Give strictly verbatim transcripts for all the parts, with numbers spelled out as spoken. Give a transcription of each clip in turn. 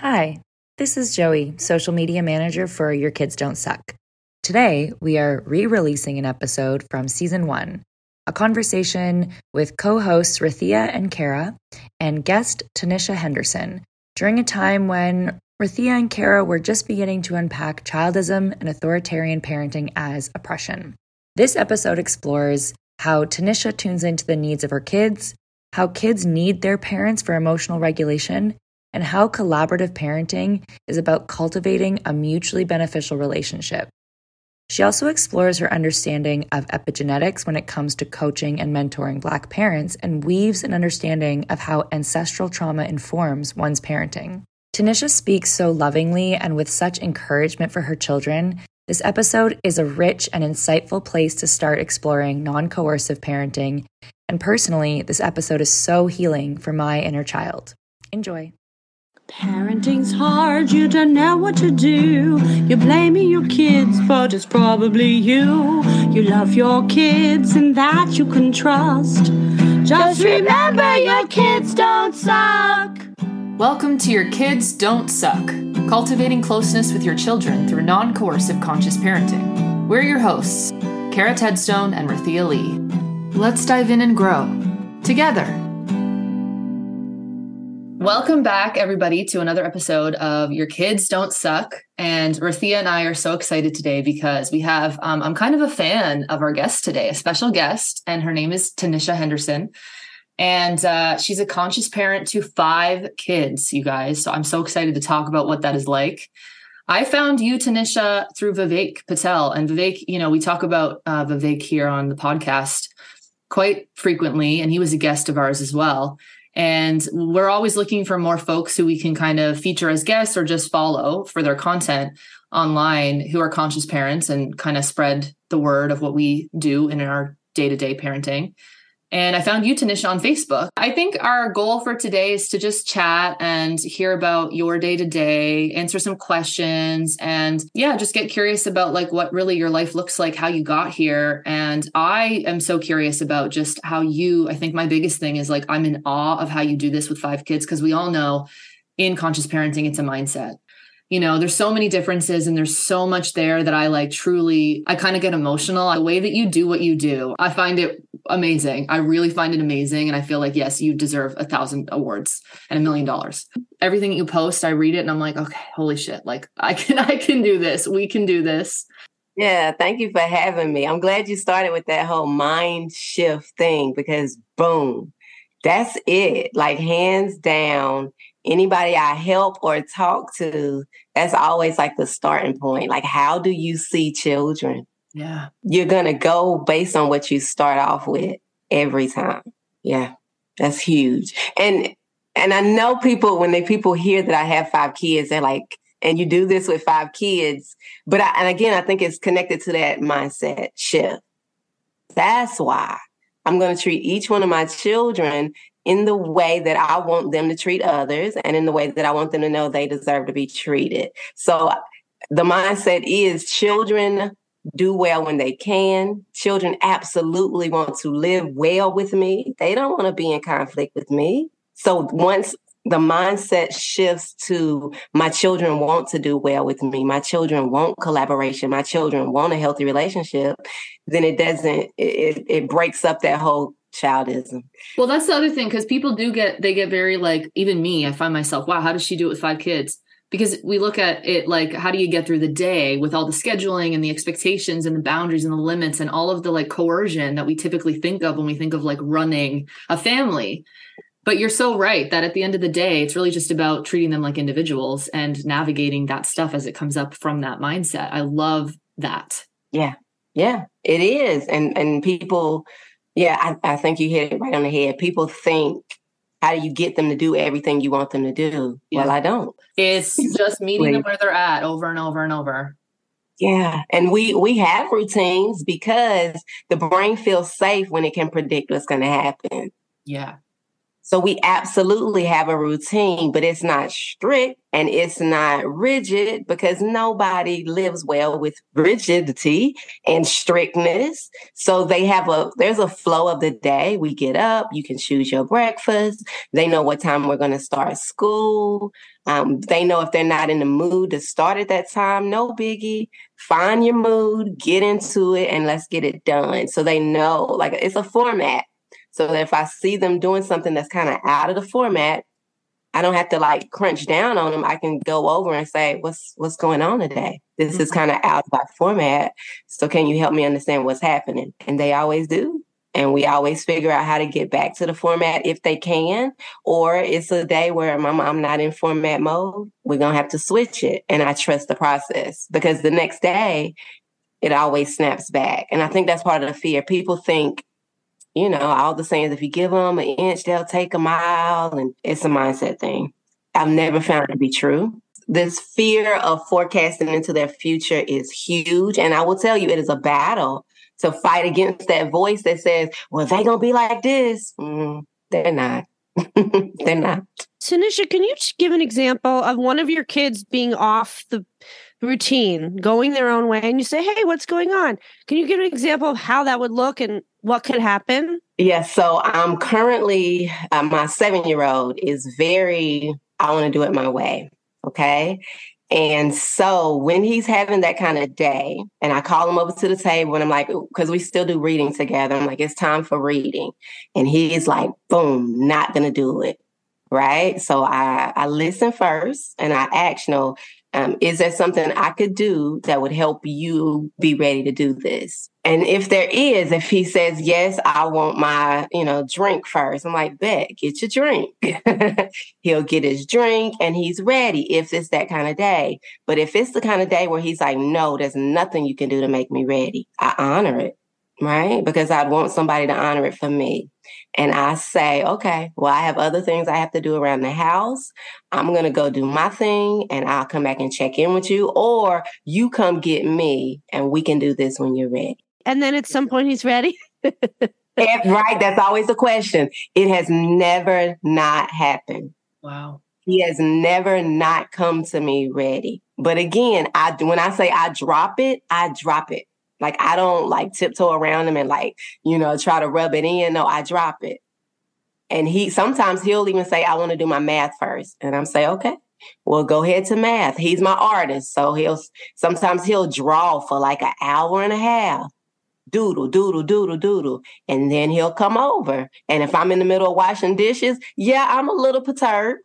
Hi, this is Joey, social media manager for Your Kids Don't Suck. Today, we are re-releasing an episode from season one, a conversation with co-hosts Rathia and Kara and guest Tanisha Henderson during a time when Rathia and Kara were just beginning to unpack childism and authoritarian parenting as oppression. This episode explores how Tanisha tunes into the needs of her kids, how kids need their parents for emotional regulation, and how collaborative parenting is about cultivating a mutually beneficial relationship. She also explores her understanding of epigenetics when it comes to coaching and mentoring Black parents and weaves an understanding of how ancestral trauma informs one's parenting. Tanisha speaks so lovingly and with such encouragement for her children. This episode is a rich and insightful place to start exploring non-coercive parenting. And personally, this episode is so healing for my inner child. Enjoy. Parenting's hard, you don't know what to do. You're blaming your kids, but it's probably you. You love your kids and that you can trust. Just remember your kids don't suck. Welcome to Your Kids Don't Suck, cultivating closeness with your children through non-coercive conscious parenting. We're your hosts, Kara Tedstone and Rathia Lee. Let's dive in and grow together. Welcome back, everybody, to another episode of Your Kids Don't Suck. And Rathia and I are so excited today because we have, um, I'm kind of a fan of our guest today, a special guest, and her name is Tanisha Henderson. And uh, she's a conscious parent to five kids, you guys. So I'm so excited to talk about what that is like. I found you, Tanisha, through Vivek Patel. And Vivek, you know, we talk about uh, Vivek here on the podcast quite frequently, and he was a guest of ours as well. And we're always looking for more folks who we can kind of feature as guests or just follow for their content online who are conscious parents and kind of spread the word of what we do in our day-to-day parenting. And I found you, Tanisha, on Facebook. I think our goal for today is to just chat and hear about your day-to-day, answer some questions, and yeah, just get curious about like what really your life looks like, how you got here. And I am so curious about just how you, I think my biggest thing is like, I'm in awe of how you do this with five kids, because we all know in conscious parenting, it's a mindset. You know, there's so many differences and there's so much there that I like truly, I kind of get emotional. The way that you do what you do, I find it amazing. I really find it amazing. And I feel like, yes, you deserve a thousand awards and a million dollars. Everything that you post, I read it and I'm like, okay, holy shit. Like I can, I can do this. We can do this. Yeah. Thank you for having me. I'm glad you started with that whole mind shift thing because boom, that's it. Like hands down, anybody I help or talk to, that's always like the starting point. Like, how do you see children? Yeah. You're going to go based on what you start off with every time. Yeah, that's huge. And and I know people, when they people hear that I have five kids, they're like, and you do this with five kids. But I, and again, I think it's connected to that mindset shift. That's why I'm going to treat each one of my children in the way that I want them to treat others and in the way that I want them to know they deserve to be treated. So the mindset is children do well when they can. Children absolutely want to live well with me. They don't want to be in conflict with me. So once the mindset shifts to my children want to do well with me, my children want collaboration, my children want a healthy relationship, then it doesn't, it, it breaks up that whole childism. Well, that's the other thing, because people do get, they get very like, even me, I find myself, wow, how does she do it with five kids? Because we look at it like, how do you get through the day with all the scheduling and the expectations and the boundaries and the limits and all of the like coercion that we typically think of when we think of like running a family. But you're so right that at the end of the day, it's really just about treating them like individuals and navigating that stuff as it comes up from that mindset. I love that. Yeah, yeah, it is. And and people, yeah, I, I think you hit it right on the head. People think, how do you get them to do everything you want them to do? Yeah. Well, I don't. It's just meeting them where they're at over and over and over. Yeah. And we, we have routines because the brain feels safe when it can predict what's going to happen. Yeah. So we absolutely have a routine, but it's not strict and it's not rigid because nobody lives well with rigidity and strictness. So they have a, there's a flow of the day. We get up, you can choose your breakfast. They know what time we're going to start school. Um, they know if they're not in the mood to start at that time, no biggie. Find your mood, get into it, and let's get it done. So they know, like, it's a format. So that if I see them doing something that's kind of out of the format, I don't have to like crunch down on them. I can go over and say, what's what's going on today? This mm-hmm. is kind of out of our format. So can you help me understand what's happening? And they always do. And we always figure out how to get back to the format if they can. Or it's a day where my mom not in format mode. We're going to have to switch it. And I trust the process because the next day, it always snaps back. And I think that's part of the fear. People think, you know, all the sayings, if you give them an inch, they'll take a mile. And it's a mindset thing. I've never found it to be true. This fear of forecasting into their future is huge. And I will tell you, it is a battle to fight against that voice that says, well, they're going to be like this. Mm, they're not. They're not. Tanisha, can you give an example of one of your kids being off the routine, going their own way, and you say, hey, what's going on? Can you give an example of how that would look and what could happen? Yes. So I'm currently, uh, my seven-year-old is very, I want to do it my way. Okay. And so when he's having that kind of day, and I call him over to the table and I'm like, because we still do reading together. I'm like, it's time for reading. And he's like, boom, not going to do it. Right. So I, I listen first and I ask, you know, um, is there something I could do that would help you be ready to do this? And if there is, if he says, yes, I want my, you know, drink first, I'm like, bet, get your drink. He'll get his drink and he's ready if it's that kind of day. But if it's the kind of day where he's like, no, there's nothing you can do to make me ready, I honor it, right? Because I'd want somebody to honor it for me. And I say, okay, well, I have other things I have to do around the house. I'm going to go do my thing and I'll come back and check in with you. Or you come get me and we can do this when you're ready. And then at some point he's ready. Right. That's always the question. It has never not happened. Wow. He has never not come to me ready. But again, I when I say I drop it, I drop it. Like, I don't like tiptoe around him and like, you know, try to rub it in. No, I drop it. And he, sometimes he'll even say, I want to do my math first. And I'm say, okay, well, go ahead to math. He's my artist. So he'll, sometimes he'll draw for like an hour and a half. Doodle, doodle, doodle, doodle. And then he'll come over. And if I'm in the middle of washing dishes, yeah, I'm a little perturbed.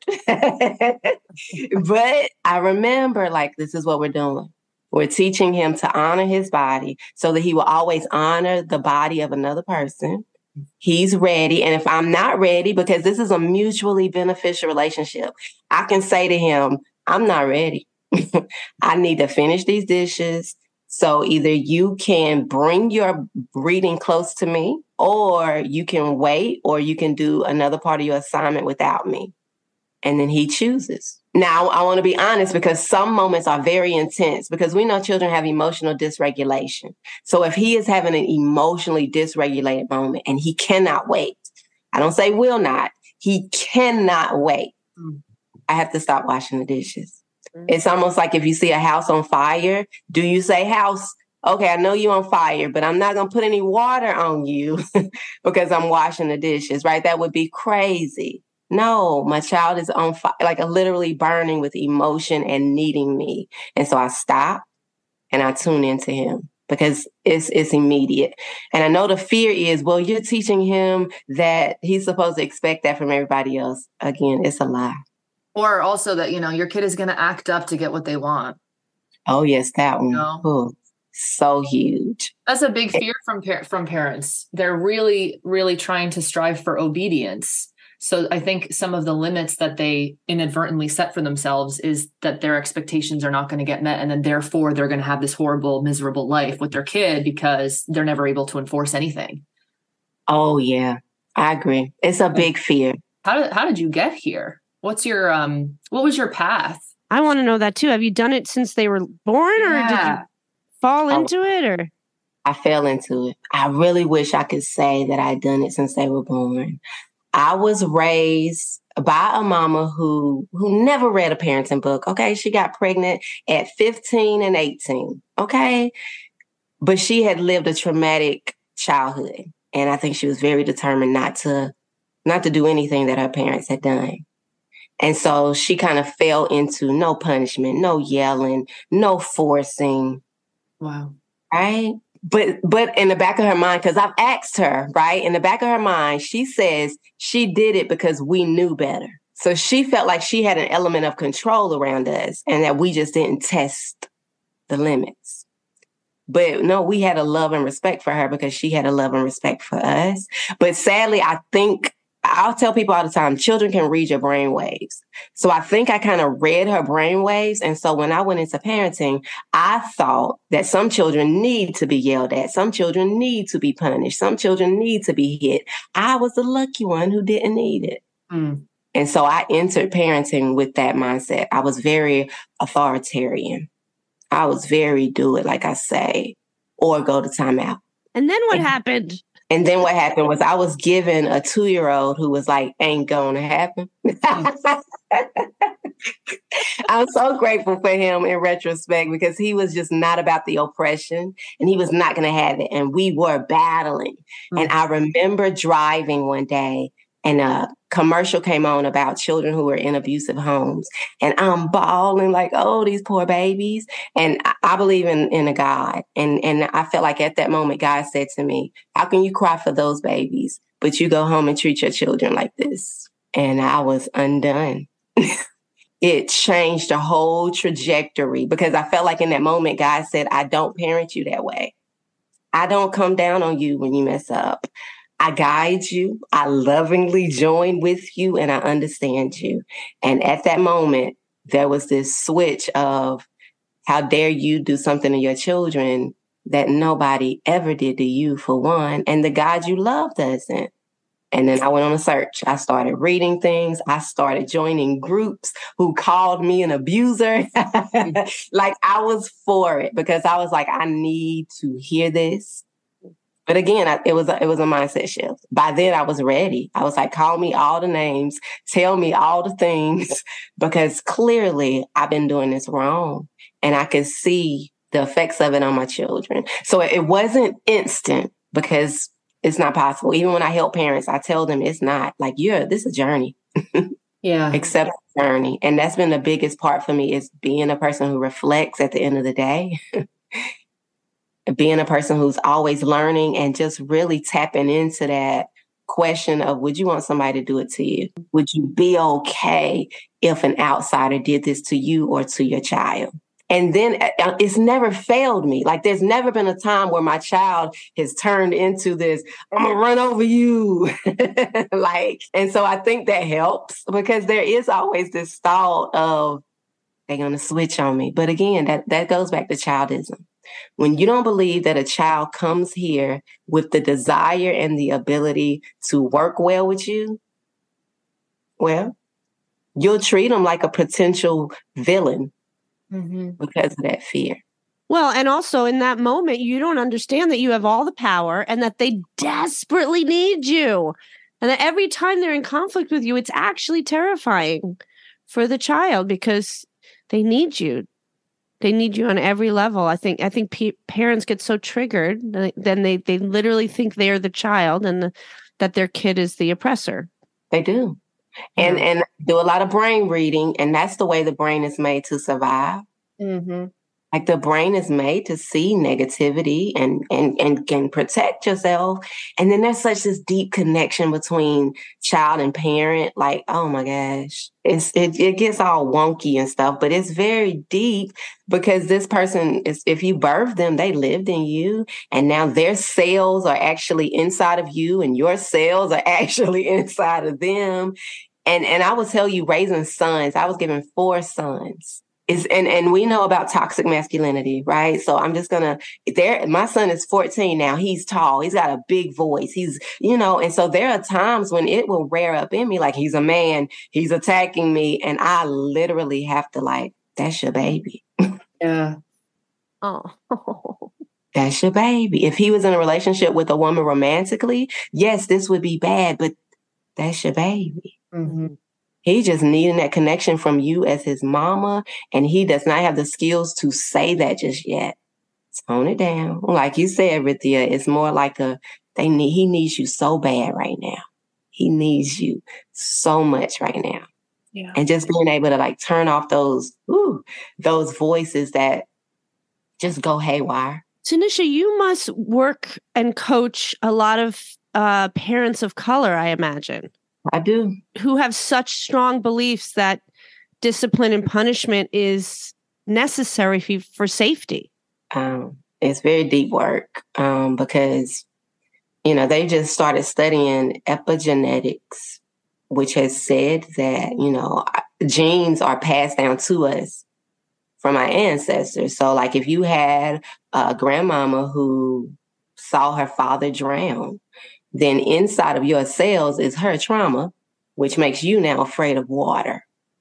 But I remember, like, this is what we're doing. We're teaching him to honor his body so that he will always honor the body of another person. He's ready. And if I'm not ready, because this is a mutually beneficial relationship, I can say to him, I'm not ready. I need to finish these dishes. So either you can bring your reading close to me, or you can wait, or you can do another part of your assignment without me. And then he chooses. Now, I want to be honest, because some moments are very intense, because we know children have emotional dysregulation. So if he is having an emotionally dysregulated moment and he cannot wait, I don't say will not, he cannot wait, mm. I have to stop washing the dishes. Mm. It's almost like if you see a house on fire, do you say, house, okay, I know you're on fire, but I'm not going to put any water on you because I'm washing the dishes, right? That would be crazy. No, my child is on fire, like literally burning with emotion and needing me. And so I stop and I tune into him because it's it's immediate. And I know the fear is, well, you're teaching him that he's supposed to expect that from everybody else. Again, it's a lie. Or also that, you know, your kid is going to act up to get what they want. Oh, yes, that one. You know? Ooh, so huge. That's a big fear from par- from parents. They're really, really trying to strive for obedience. So I think some of the limits that they inadvertently set for themselves is that their expectations are not going to get met. And then therefore they're going to have this horrible, miserable life with their kid because they're never able to enforce anything. Oh, yeah, I agree. It's a big fear. How did, how did you get here? What's your, um, what was your path? I want to know that too. Have you done it since they were born or Yeah. did you fall into it or? I fell into it. I really wish I could say that I'd done it since they were born. I was raised by a mama who who never read a parenting book. Okay, she got pregnant at fifteen and eighteen. Okay, but she had lived a traumatic childhood, and I think she was very determined not to not to do anything that her parents had done. And so she kind of fell into no punishment, no yelling, no forcing. Wow. Right. But but in the back of her mind, because I've asked her, right, in the back of her mind, she says she did it because we knew better. So she felt like she had an element of control around us and that we just didn't test the limits. But no, we had a love and respect for her because she had a love and respect for us. But sadly, I think I'll tell people all the time, children can read your brain waves. So I think I kind of read her brain waves. And so when I went into parenting, I thought that some children need to be yelled at. Some children need to be punished. Some children need to be hit. I was the lucky one who didn't need it. Mm. And so I entered parenting with that mindset. I was very authoritarian. I was very do it like I say, or go to timeout. And then what and, happened? And then what happened was I was given a two-year-old who was like, ain't gonna happen. I'm so grateful for him in retrospect because he was just not about the oppression and he was not going to have it. And we were battling. Mm-hmm. And I remember driving one day and a commercial came on about children who were in abusive homes. And I'm bawling like, oh, these poor babies. And I, I believe in, in a God. And, and I felt like at that moment, God said to me, how can you cry for those babies, but you go home and treat your children like this? And I was undone. It changed the whole trajectory because I felt like in that moment, God said, I don't parent you that way. I don't come down on you when you mess up. I guide you. I lovingly join with you and I understand you. And at that moment, there was this switch of how dare you do something to your children that nobody ever did to you, for one, and the God you love doesn't. And then I went on a search. I started reading things. I started joining groups who called me an abuser. Like I was for it because I was like, I need to hear this. But again, I, it was a, it was a mindset shift. By then I was ready. I was like, call me all the names, tell me all the things, because clearly I've been doing this wrong and I could see the effects of it on my children. So it wasn't instant because it's not possible. Even when I help parents, I tell them it's not like, yeah, this is a journey. Yeah. Accept the journey. And that's been the biggest part for me is being a person who reflects at the end of the day. Being a person who's always learning and just really tapping into that question of, would you want somebody to do it to you? Would you be okay if an outsider did this to you or to your child? And then it's never failed me. Like there's never been a time where my child has turned into this, I'm gonna run over you. Like, and so I think that helps because there is always this thought of they're gonna switch on me. But again, that, that goes back to childism. When you don't believe that a child comes here with the desire and the ability to work well with you, well, you'll treat them like a potential villain mm-hmm. because of that fear. Well, and also in that moment, you don't understand that you have all the power and that they desperately need you. And that every time they're in conflict with you, it's actually terrifying for the child because they need you. They need you on every level. I think I think pe- parents get so triggered, then they, they literally think they're the child and the, that their kid is the oppressor. They do. And, yeah. and do a lot of brain reading. And that's the way the brain is made to survive. Mm-hmm. Like the brain is made to see negativity and, and, and can protect yourself. And then there's such this deep connection between child and parent. Like, oh my gosh, it's, it, it gets all wonky and stuff, but it's very deep because this person is, if you birthed them, they lived in you and now their cells are actually inside of you and your cells are actually inside of them. And, and I will tell you, raising sons, I was given four sons. Is and, and we know about toxic masculinity, right? So I'm just gonna there. My son is fourteen now. He's tall. He's got a big voice. He's, you know, and so there are times when it will rear up in me, like he's a man, he's attacking me, and I literally have to like, that's your baby. Yeah. Oh. That's your baby. If he was in a relationship with a woman romantically, yes, this would be bad, but that's your baby. Mm-hmm. He just needing that connection from you as his mama, and he does not have the skills to say that just yet. Tone it down. Like you said, Rithia, it's more like a, they need, he needs you so bad right now. He needs you so much right now. Yeah. And just being able to like turn off those, ooh, those voices that just go haywire. Tanisha, you must work and coach a lot of uh, parents of color, I imagine. I do. Who have such strong beliefs that discipline and punishment is necessary for, for safety. Um, it's very deep work um, because, you know, they just started studying epigenetics, which has said that, you know, genes are passed down to us from our ancestors. So like if you had a grandmama who saw her father drown, then inside of your cells is her trauma, which makes you now afraid of water.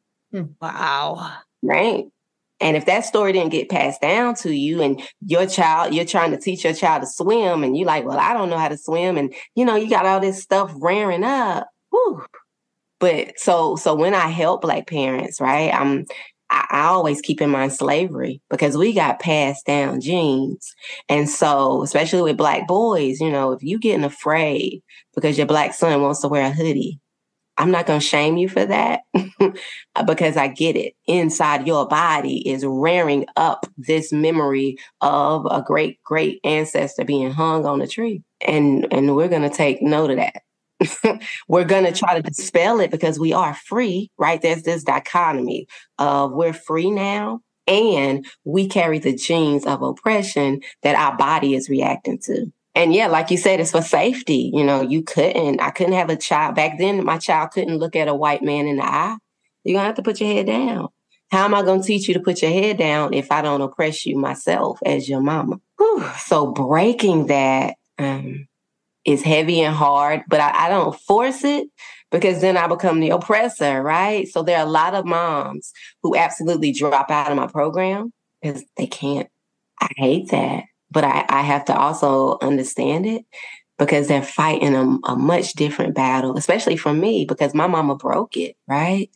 Wow. Right? And if that story didn't get passed down to you and your child, you're trying to teach your child to swim and you're like, well, I don't know how to swim. And, you know, you got all this stuff rearing up. Whew. But so, so when I help Black parents, right, I'm, I, I always keep in mind slavery because we got passed down genes. And so, especially with Black boys, you know, if you getting afraid because your Black son wants to wear a hoodie, I'm not going to shame you for that because I get it. Inside your body is rearing up this memory of a great, great ancestor being hung on a tree. And, and we're going to take note of that. We're going to try to dispel it because we are free, right? There's this dichotomy of we're free now and we carry the genes of oppression that our body is reacting to. And yeah, like you said, it's for safety. You know, you couldn't, I couldn't have a child. Back then, my child couldn't look at a white man in the eye. You're going to have to put your head down. How am I going to teach you to put your head down if I don't oppress you myself as your mama? Whew. So breaking that um, is heavy and hard, but I, I don't force it because then I become the oppressor, right? So there are a lot of moms who absolutely drop out of my program because they can't. I hate that. But I, I have to also understand it because they're fighting a, a much different battle, especially for me, because my mama broke it, right?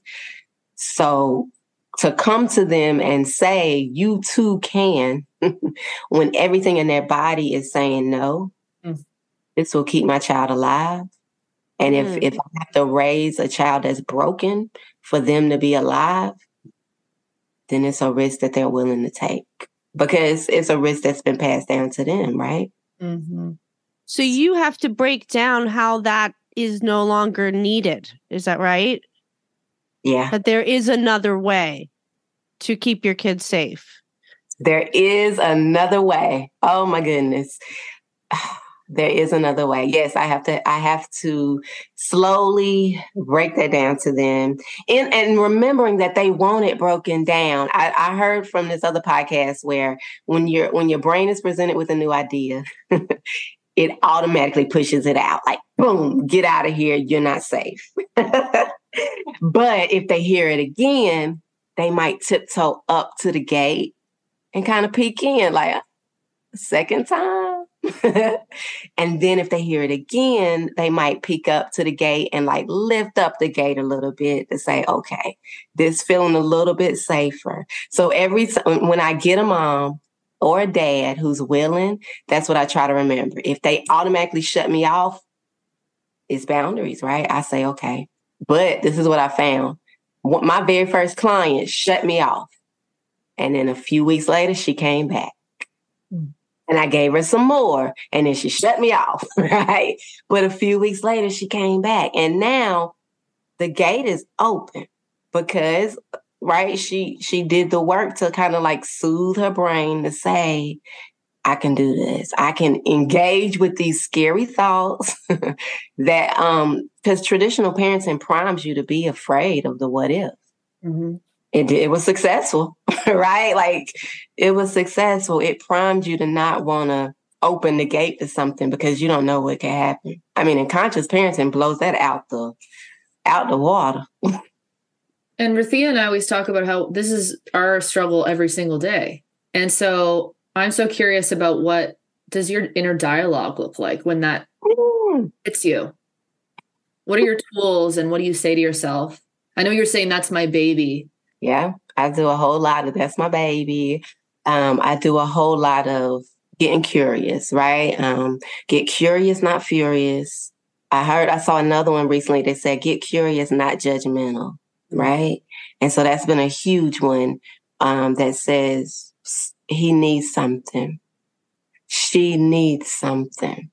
So to come to them and say, you too can, when everything in their body is saying no, mm. this will keep my child alive. And mm. if, if I have to raise a child that's broken for them to be alive, then it's a risk that they're willing to take. Because it's a risk that's been passed down to them, right? Mm-hmm. So you have to break down how that is no longer needed. Is that right? Yeah. That there is another way to keep your kids safe. There is another way. Oh my goodness. There is another way. Yes, I have to, I have to slowly break that down to them. And, and remembering that they want it broken down. I, I heard from this other podcast where when your when your brain is presented with a new idea, it automatically pushes it out. Like, boom, get out of here. You're not safe. But if they hear it again, they might tiptoe up to the gate and kind of peek in like, second time. And then if they hear it again, they might peek up to the gate and like lift up the gate a little bit to say, okay, this feeling a little bit safer. So every time when I get a mom or a dad who's willing, that's what I try to remember. If they automatically shut me off, it's boundaries, right? I say, okay, but this is what I found. My very first client shut me off. And then a few weeks later, she came back. And I gave her some more, and then she shut me off, right? But a few weeks later, she came back. And now the gate is open because, right, she she did the work to kind of like soothe her brain to say, I can do this. I can engage with these scary thoughts that, um, because traditional parenting primes you to be afraid of the what if. Mm-hmm. It, it was successful, right? Like it was successful. It primed you to not want to open the gate to something because you don't know what can happen. I mean, and conscious parenting blows that out the, out the water. And Rithia and I always talk about how this is our struggle every single day. And so I'm so curious about what does your inner dialogue look like when that hits you? What are your tools and what do you say to yourself? I know you're saying that's my baby. Yeah, I do a whole lot of that's my baby. Um, I do a whole lot of getting curious, right? Um, get curious, not furious. I heard, I saw another one recently that said, get curious, not judgmental, right? And so that's been a huge one um, that says he needs something. She needs something.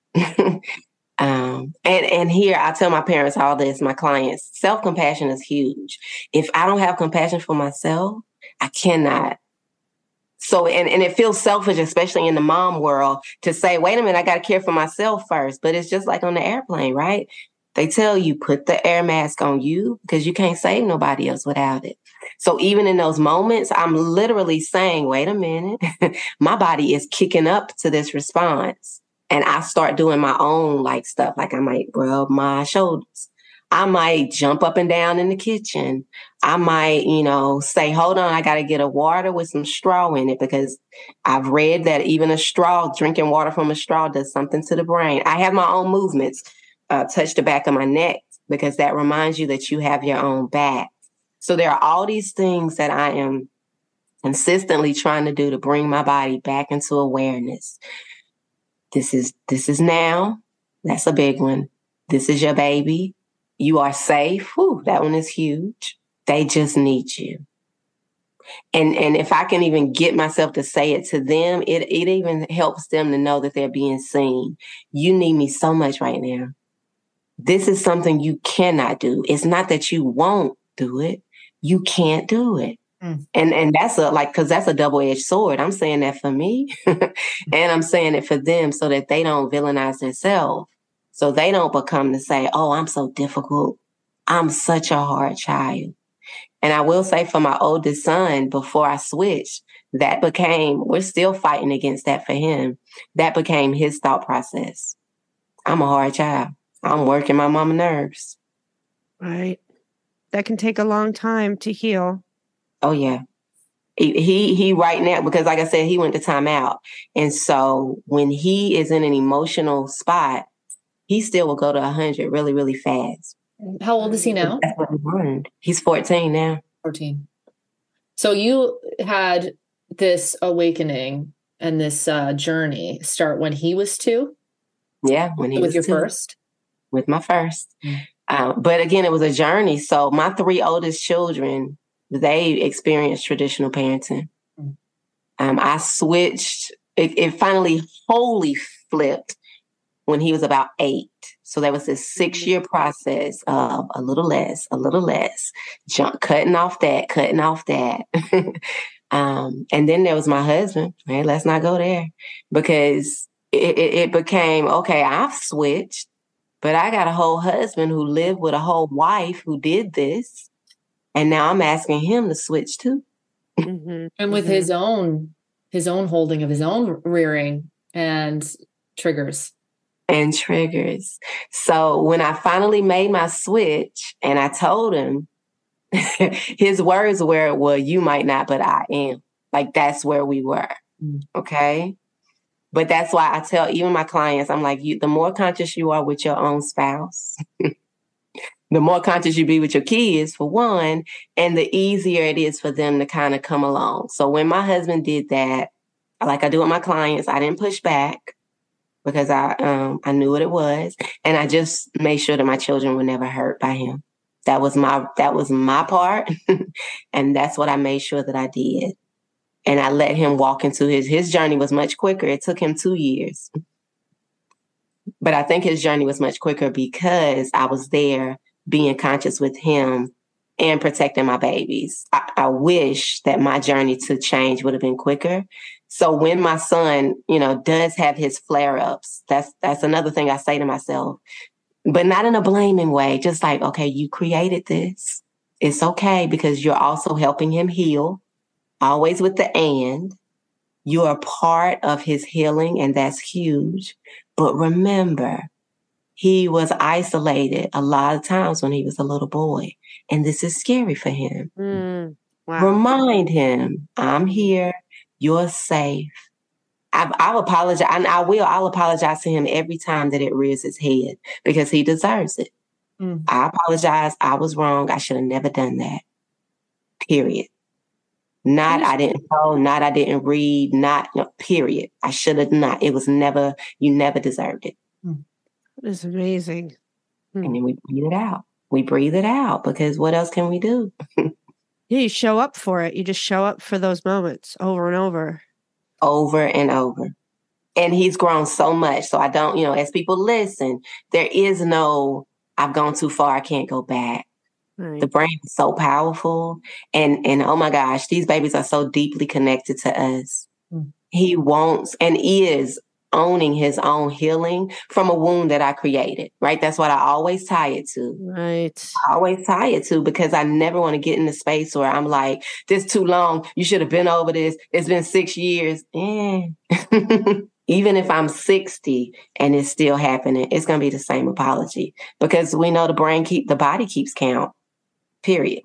Um, and, and here I tell my parents all this, my clients, self-compassion is huge. If I don't have compassion for myself, I cannot. So, and, and it feels selfish, especially in the mom world, to say, wait a minute, I got to care for myself first. But it's just like on the airplane, right? They tell you, put the air mask on you because you can't save nobody else without it. So even in those moments, I'm literally saying, wait a minute, my body is kicking up to this response. And I start doing my own like stuff, like I might rub my shoulders. I might jump up and down in the kitchen. I might, you know, say, hold on, I got to get a water with some straw in it because I've read that even a straw, drinking water from a straw does something to the brain. I have my own movements, uh, touch the back of my neck because that reminds you that you have your own back. So there are all these things that I am consistently trying to do to bring my body back into awareness. This is, this is now. That's a big one. This is your baby. You are safe. Whew, that one is huge. They just need you. And and if I can even get myself to say it to them, it, it even helps them to know that they're being seen. You need me so much right now. This is something you cannot do. It's not that you won't do it. You can't do it. Mm. And and that's a like, because that's a double-edged sword. I'm saying that for me and I'm saying it for them so that they don't villainize themselves. So they don't become to say, oh, I'm so difficult. I'm such a hard child. And I will say for my oldest son, before I switched, that became, we're still fighting against that for him. That became his thought process. I'm a hard child. I'm working my mama nerves. Right. That can take a long time to heal. Oh, yeah. He, he, he right now, because like I said, he went to timeout. And so when he is in an emotional spot, he still will go to one hundred really, really fast. How old is he now? That's what we learned. He's fourteen now. fourteen. So you had this awakening and this uh, journey start when he was two? Yeah, when he With was your two. first? With my first. Mm. Uh, but again, it was a journey. So my three oldest children, they experienced traditional parenting. Mm. Um, I switched. It, it finally wholly flipped when he was about eight. So there was this six-year process of a little less, a little less, jump, cutting off that, cutting off that. um, and then there was my husband. Right? Let's not go there. Because it, it, it became, okay, I've switched, but I got a whole husband who lived with a whole wife who did this. And now I'm asking him to switch too. Mm-hmm. And with mm-hmm. his own, his own holding of his own rearing and triggers. And triggers. So when I finally made my switch and I told him, his words were, well, you might not, but I am. Like, that's where we were. Okay. But that's why I tell even my clients, I'm like, you, the more conscious you are with your own spouse, the more conscious you be with your kids, for one, and the easier it is for them to kind of come along. So when my husband did that, like I do with my clients, I didn't push back. Because I um I knew what it was, and I just made sure that my children were never hurt by him. That was my that was my part, and that's what I made sure that I did. And I let him walk into his his journey was much quicker. It took him two years, but I think his journey was much quicker because I was there, being conscious with him and protecting my babies. I, I wish that my journey to change would have been quicker. So when my son, you know, does have his flare-ups, that's that's another thing I say to myself, but not in a blaming way. Just like, okay, you created this. It's okay because you're also helping him heal, always with the and. You're a part of his healing, and that's huge. But remember, he was isolated a lot of times when he was a little boy, and this is scary for him. Mm, wow. Remind him, I'm here. You're safe. I've, I've apologized, and I will. I'll apologize to him every time that it rears its head because he deserves it. Mm. I apologize. I was wrong. I should have never done that. Period. Not I didn't know, not I didn't read, not no, period. I should have not. It was never, you never deserved it. Mm. That is amazing. Mm. And then we breathe it out. We breathe it out because what else can we do? Yeah, you show up for it. You just show up for those moments over and over. Over and over. And he's grown so much. So I don't, you know, as people listen, there is no, I've gone too far. I can't go back. Right. The brain is so powerful. And, and oh my gosh, these babies are so deeply connected to us. Mm. He wants and is owning his own healing from a wound that I created, right? That's what I always tie it to. Right. I always tie it to because I never want to get in the space where I'm like, this too long. You should have been over this. It's been six years. Eh. Even if I'm sixty and it's still happening, it's going to be the same apology because we know the brain keep the body keeps count, period.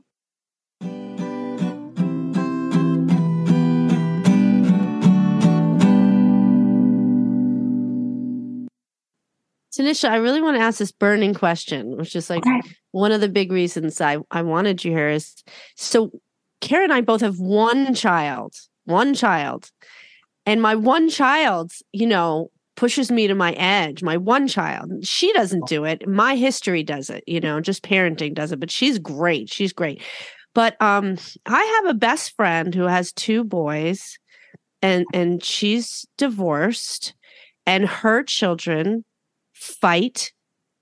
Tanisha, I really want to ask this burning question, which is like okay. one of the big reasons I, I wanted you here is, so Kara and I both have one child, one child. And my one child, you know, pushes me to my edge. My one child, she doesn't do it. My history does it, you know, just parenting does it, but she's great. She's great. But um, I have a best friend who has two boys and, and she's divorced and her children fight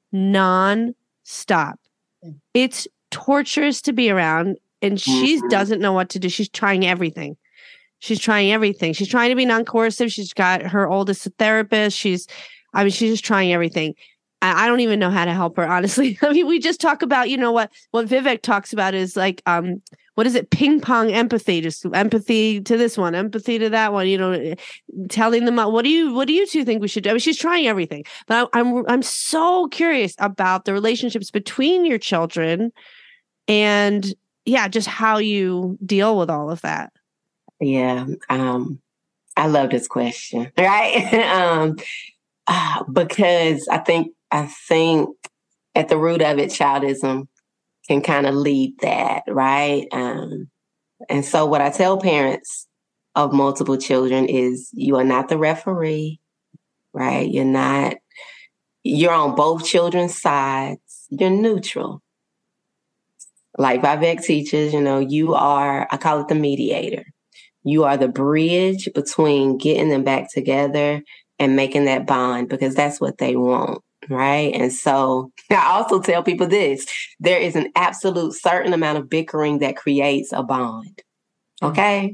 non-stop. It's torturous to be around and she doesn't know what to do. She's trying everything. She's trying everything. She's trying to be non-coercive. She's got her oldest therapist. She's, I mean, she's just trying everything. I, I don't even know how to help her, honestly. I mean, we just talk about, you know, what, what Vivek talks about is like, um, what is it? Ping pong empathy, just empathy to this one, empathy to that one, you know, telling them, what do you, what do you two think we should do? I mean, she's trying everything, but I, I'm, I'm so curious about the relationships between your children and yeah, just how you deal with all of that. Yeah. Um, I love this question, right? um, uh, because I think, I think at the root of it, childism can kind of lead that, right? Um, and so what I tell parents of multiple children is you are not the referee, right? You're not, you're on both children's sides. You're neutral. Like Vivek teaches, you know, you are, I call it the mediator. You are the bridge between getting them back together and making that bond because that's what they want. Right. And so I also tell people this, there is an absolute certain amount of bickering that creates a bond. OK,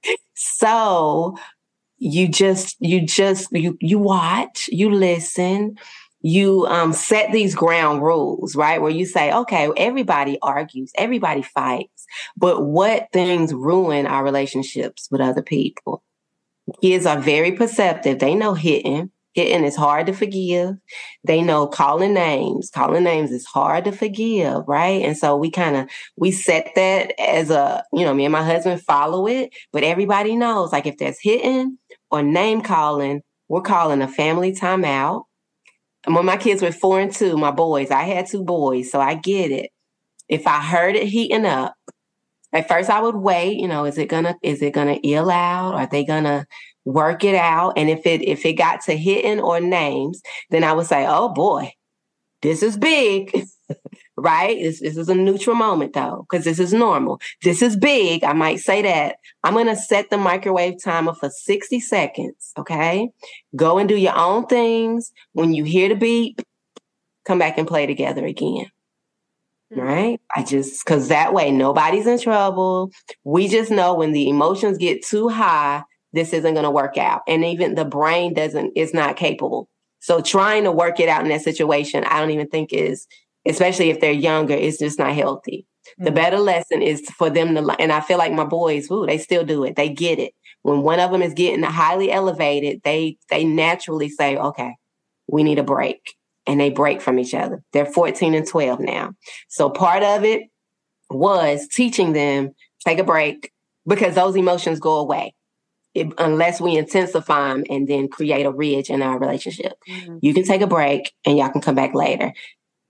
so you just you just you you watch, you listen, you um, set these ground rules, right, where you say, OK, everybody argues, everybody fights. But what things ruin our relationships with other people? Kids are very perceptive. They know hitting. Hitting is hard to forgive. They know calling names. Calling names is hard to forgive, right? And so we kind of, we set that as a, you know, me and my husband follow it, but everybody knows, like if there's hitting or name calling, we're calling a family timeout. And when my kids were four and two, my boys, I had two boys, so I get it. If I heard it heating up, at first I would wait, you know, is it gonna, is it gonna ill out? Are they gonna work it out? And if it, if it got to hitting or names, then I would say, oh boy, this is big, right? This, this is a neutral moment though, because this is normal. This is big. I might say that. I'm going to set the microwave timer for sixty seconds. Okay. Go and do your own things. When you hear the beep, come back and play together again. Right? I just, because that way nobody's in trouble. We just know when the emotions get too high, this isn't going to work out. And even the brain doesn't, is not capable. So trying to work it out in that situation, I don't even think is, especially if they're younger, it's just not healthy. Mm-hmm. The better lesson is for them to, and I feel like my boys, ooh, they still do it. They get it. When one of them is getting highly elevated, they, they naturally say, okay, we need a break. And they break from each other. They're fourteen and twelve now. So part of it was teaching them, take a break, because those emotions go away it, unless we intensify them and then create a ridge in our relationship. Mm-hmm. You can take a break and y'all can come back later.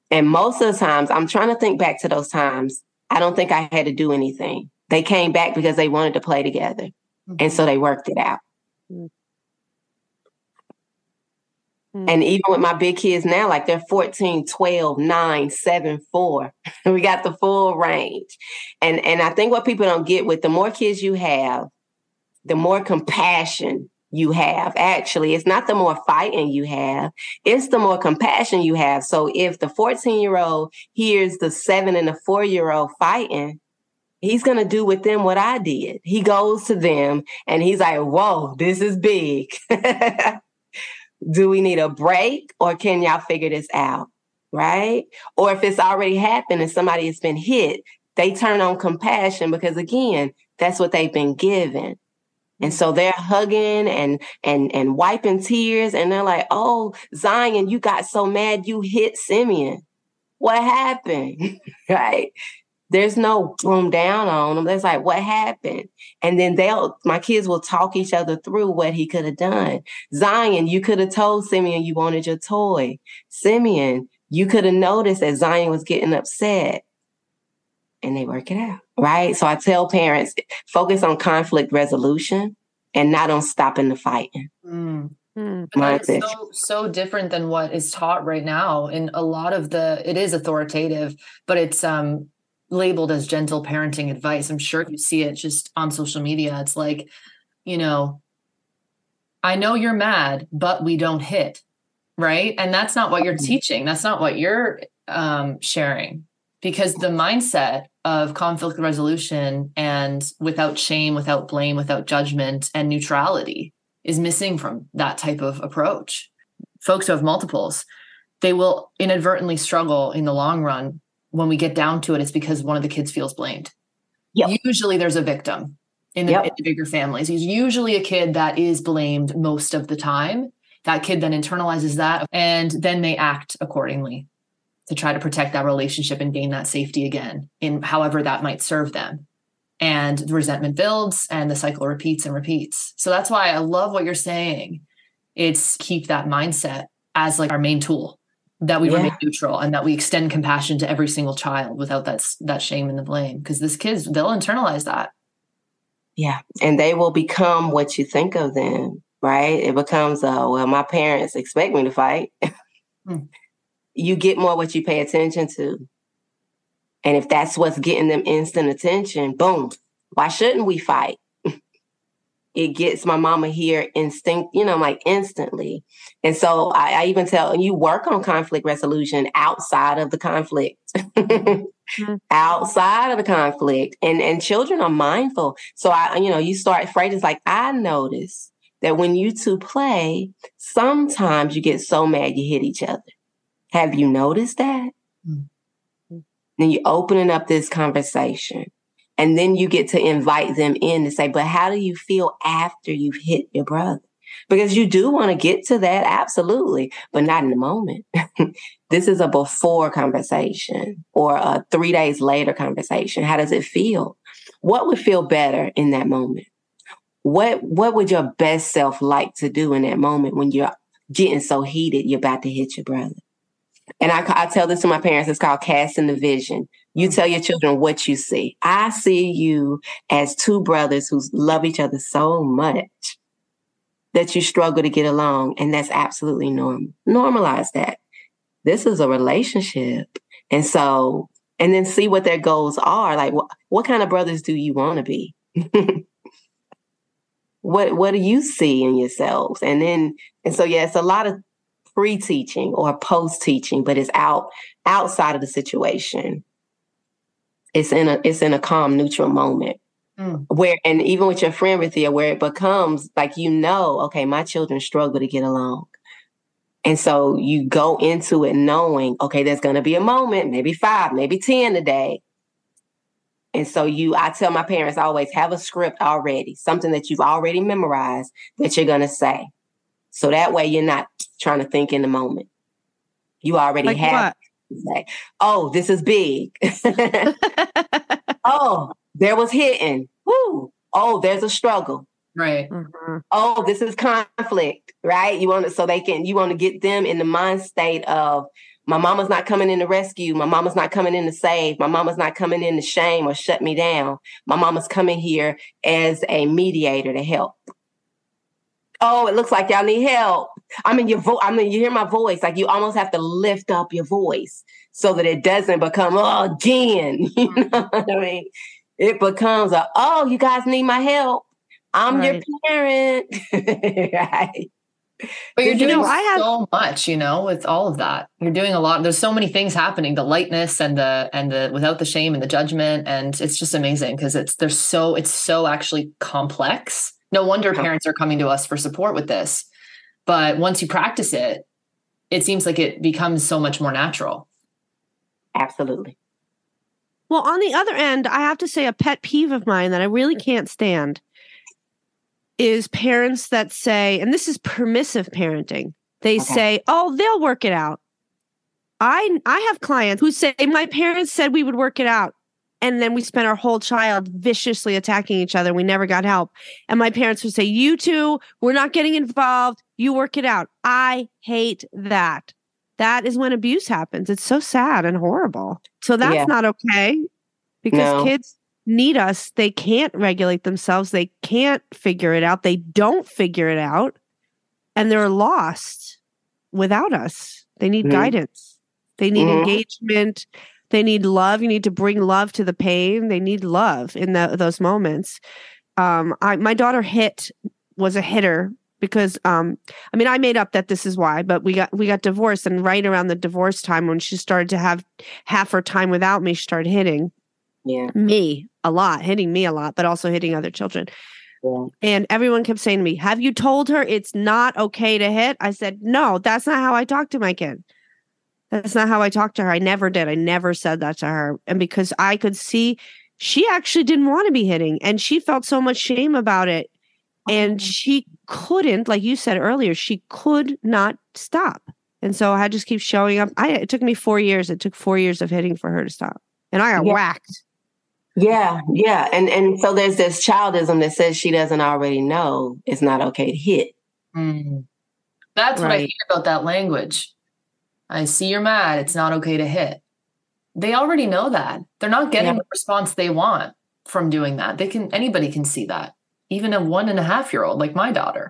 And most of the times, I'm trying to think back to those times, I don't think I had to do anything. They came back because they wanted to play together. Mm-hmm. And so they worked it out. Mm-hmm. And even with my big kids now, like they're fourteen, twelve, nine, seven, four. We got the full range. And, and I think what people don't get with the more kids you have, the more compassion you have. Actually, it's not the more fighting you have, it's the more compassion you have. So if the fourteen-year-old hears the seven and the four-year-old fighting, he's going to do with them what I did. He goes to them and he's like, whoa, this is big. Do we need a break or can y'all figure this out? Right? Or if it's already happened and somebody has been hit, they turn on compassion because, again, that's what they've been given. And so they're hugging and and and wiping tears. And they're like, oh, Zion, you got so mad you hit Simeon. What happened? Right? There's no boom down on them. There's like, what happened? And then they'll, my kids will talk each other through what he could have done. Zion, you could have told Simeon you wanted your toy. Simeon, you could have noticed that Zion was getting upset. And they work it out, right? So I tell parents, focus on conflict resolution and not on stopping the fighting. Mm. Mm. That's so, so different than what is taught right now. In a lot of the, it is authoritative, but it's um, labeled as gentle parenting advice. I'm sure you see it just on social media. It's like, you know, I know you're mad, but we don't hit, right? And that's not what you're teaching. That's not what you're um, sharing. Because the mindset of conflict resolution and without shame, without blame, without judgment and neutrality is missing from that type of approach. Folks who have multiples, they will inadvertently struggle in the long run. When we get down to it, it's because one of the kids feels blamed. Yep. Usually there's a victim in the, yep. in the bigger families. He's usually a kid that is blamed most of the time. That kid then internalizes that and then they act accordingly to try to protect that relationship and gain that safety again in however that might serve them. And the resentment builds and the cycle repeats and repeats. So that's why I love what you're saying. It's keep that mindset as like our main tool, that we yeah. remain neutral and that we extend compassion to every single child without that, that shame and the blame. Because this kids, they'll internalize that. Yeah. And they will become what you think of them, right? It becomes, uh, well, my parents expect me to fight. Hmm. You get more what you pay attention to. And if that's what's getting them instant attention, boom, why shouldn't we fight? It gets my mama here instinct, you know, like instantly. And so I, I even tell you work on conflict resolution outside of the conflict, mm-hmm. outside of the conflict. And, and children are mindful. So I, you know, you start phrases like, I notice that when you two play, sometimes you get so mad you hit each other. Have you noticed that? Mm-hmm. Then you're opening up this conversation. And then you get to invite them in to say, but how do you feel after you've hit your brother? Because you do want to get to that, absolutely, but not in the moment. This is a before conversation or a three days later conversation. How does it feel? What would feel better in that moment? What, what would your best self like to do in that moment when you're getting so heated you're about to hit your brother? And I, I tell this to my parents, it's called casting the vision. You tell your children what you see. I see you as two brothers who love each other so much that you struggle to get along. And that's absolutely normal. Normalize that. This is a relationship. And so, and then see what their goals are. Like, what, what kind of brothers do you want to be? what, what do you see in yourselves? And then, and so, yeah, it's a lot of pre-teaching or post-teaching, but it's out outside of the situation. It's in a it's in a calm, neutral moment mm. where, and even with your friend Rithia, where it becomes like, you know, okay, my children struggle to get along. And so you go into it knowing, okay, there's going to be a moment, maybe five, maybe ten today. And so you, I tell my parents always have a script already, something that you've already memorized that you're going to say. So that way you're not trying to think in the moment. You already like have to say, oh, this is big. Oh, there was hitting. Woo. Oh, there's a struggle. Right. Mm-hmm. Oh, this is conflict, right? You want to, so they can, you want to get them in the mind state of My mama's not coming in to rescue. My mama's not coming in to save. My mama's not coming in to shame or shut me down. My mama's coming here as a mediator to help. Oh, it looks like y'all need help. I mean, your vo- I mean, you hear my voice. Like, you almost have to lift up your voice so that it doesn't become, oh, Jen. You know what I mean? It becomes a, oh, you guys need my help. I'm right. your parent. Right. But you're doing you know, I have, so much, you know, with all of that. You're doing a lot. There's so many things happening, the lightness and the, and the, without the shame and the judgment. And it's just amazing because it's, there's so, it's so actually complex. No wonder parents are coming to us for support with this. But once you practice it, it seems like it becomes so much more natural. Absolutely. Well, on the other end, I have to say a pet peeve of mine that I really can't stand is parents that say, and this is permissive parenting. They okay. say, oh, they'll work it out. I I have clients who say, my parents said we would work it out. And then we spent our whole child viciously attacking each other. We never got help. And my parents would say, you two, we're not getting involved. You work it out. I hate that. That is when abuse happens. It's so sad and horrible. So that's yeah. not okay because no. kids need us. They can't regulate themselves. They can't figure it out. They don't figure it out. And they're lost without us. They need mm-hmm. guidance. They need mm-hmm. engagement. They need love. You need to bring love to the pain. They need love in the, those moments. Um, I, my daughter hit, was a hitter because, um, I mean, I made up that this is why, but we got, we got divorced. And right around the divorce time, when she started to have half her time without me, she started hitting yeah. me a lot, hitting me a lot, but also hitting other children. Yeah. And everyone kept saying to me, have you told her it's not okay to hit? I said, no, that's not how I talk to my kid. That's not how I talked to her. I never did. I never said that to her. And because I could see she actually didn't want to be hitting and she felt so much shame about it. And she couldn't, like you said earlier, she could not stop. And so I just keep showing up. I, it took me four years. It took four years of hitting for her to stop. And I got yeah. whacked. Yeah, yeah. And and so there's this childism that says she doesn't already know it's not okay to hit. Mm. That's right. What I hear about that language. I see you're mad. It's not okay to hit. They already know that. They're not getting yeah. the response they want from doing that. They can, anybody can see that. Even a one and a half year old like my daughter.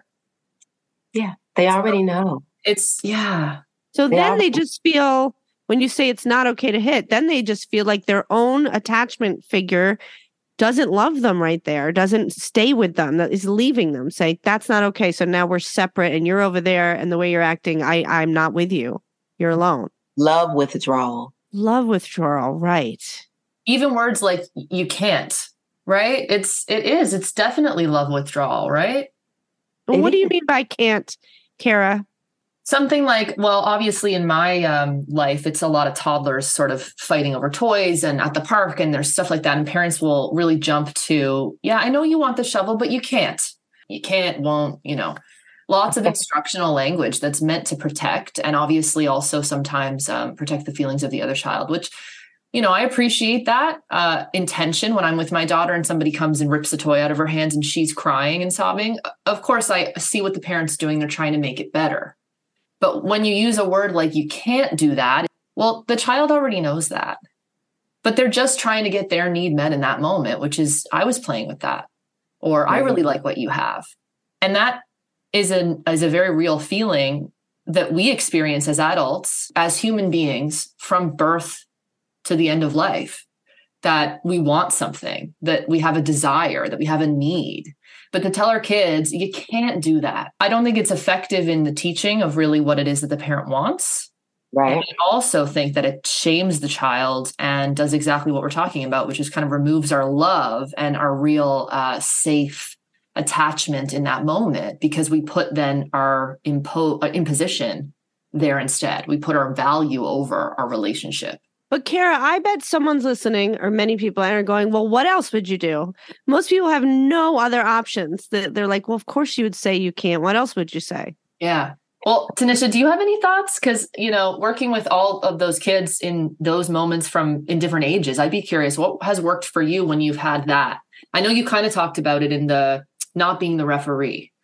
Yeah, they already so, know. It's, yeah. So they then are- they just feel, when you say it's not okay to hit, then they just feel like their own attachment figure doesn't love them right there, doesn't stay with them, that is leaving them. Say, that's not okay. So now we're separate and you're over there and the way you're acting, I, I'm not with you. You're alone. Love withdrawal. Love withdrawal, right. Even words like you can't, right? It's, it is, it's definitely love withdrawal, right? Well, what do you mean by can't, Kara? Something like, well, obviously in my um, life, it's a lot of toddlers sort of fighting over toys and at the park and there's stuff like that. And parents will really jump to, yeah, I know you want the shovel, but you can't. You can't, won't, you know. Lots of instructional language that's meant to protect and obviously also sometimes um, protect the feelings of the other child, which, you know, I appreciate that uh, intention when I'm with my daughter and somebody comes and rips a toy out of her hands and she's crying and sobbing. Of course, I see what the parent's doing. They're trying to make it better. But when you use a word like you can't do that, well, the child already knows that. But they're just trying to get their need met in that moment, which is, I was playing with that. Or mm-hmm. I really like what you have. And that is a, is a very real feeling that we experience as adults, as human beings, from birth to the end of life, that we want something, that we have a desire, that we have a need. But to tell our kids, you can't do that. I don't think it's effective in the teaching of really what it is that the parent wants. Right. And I also think that it shames the child and does exactly what we're talking about, which is kind of removes our love and our real uh, safe attachment in that moment, because we put then our impo- uh, imposition there instead. We put our value over our relationship. But Kara, I bet someone's listening, or many people are going, well, what else would you do? Most people have no other options. They're like, well, of course you would say you can't. What else would you say? Yeah. Well, Tanisha, do you have any thoughts? Because, you know, working with all of those kids in those moments from in different ages, I'd be curious, what has worked for you when you've had that? I know you kind of talked about it in the not being the referee,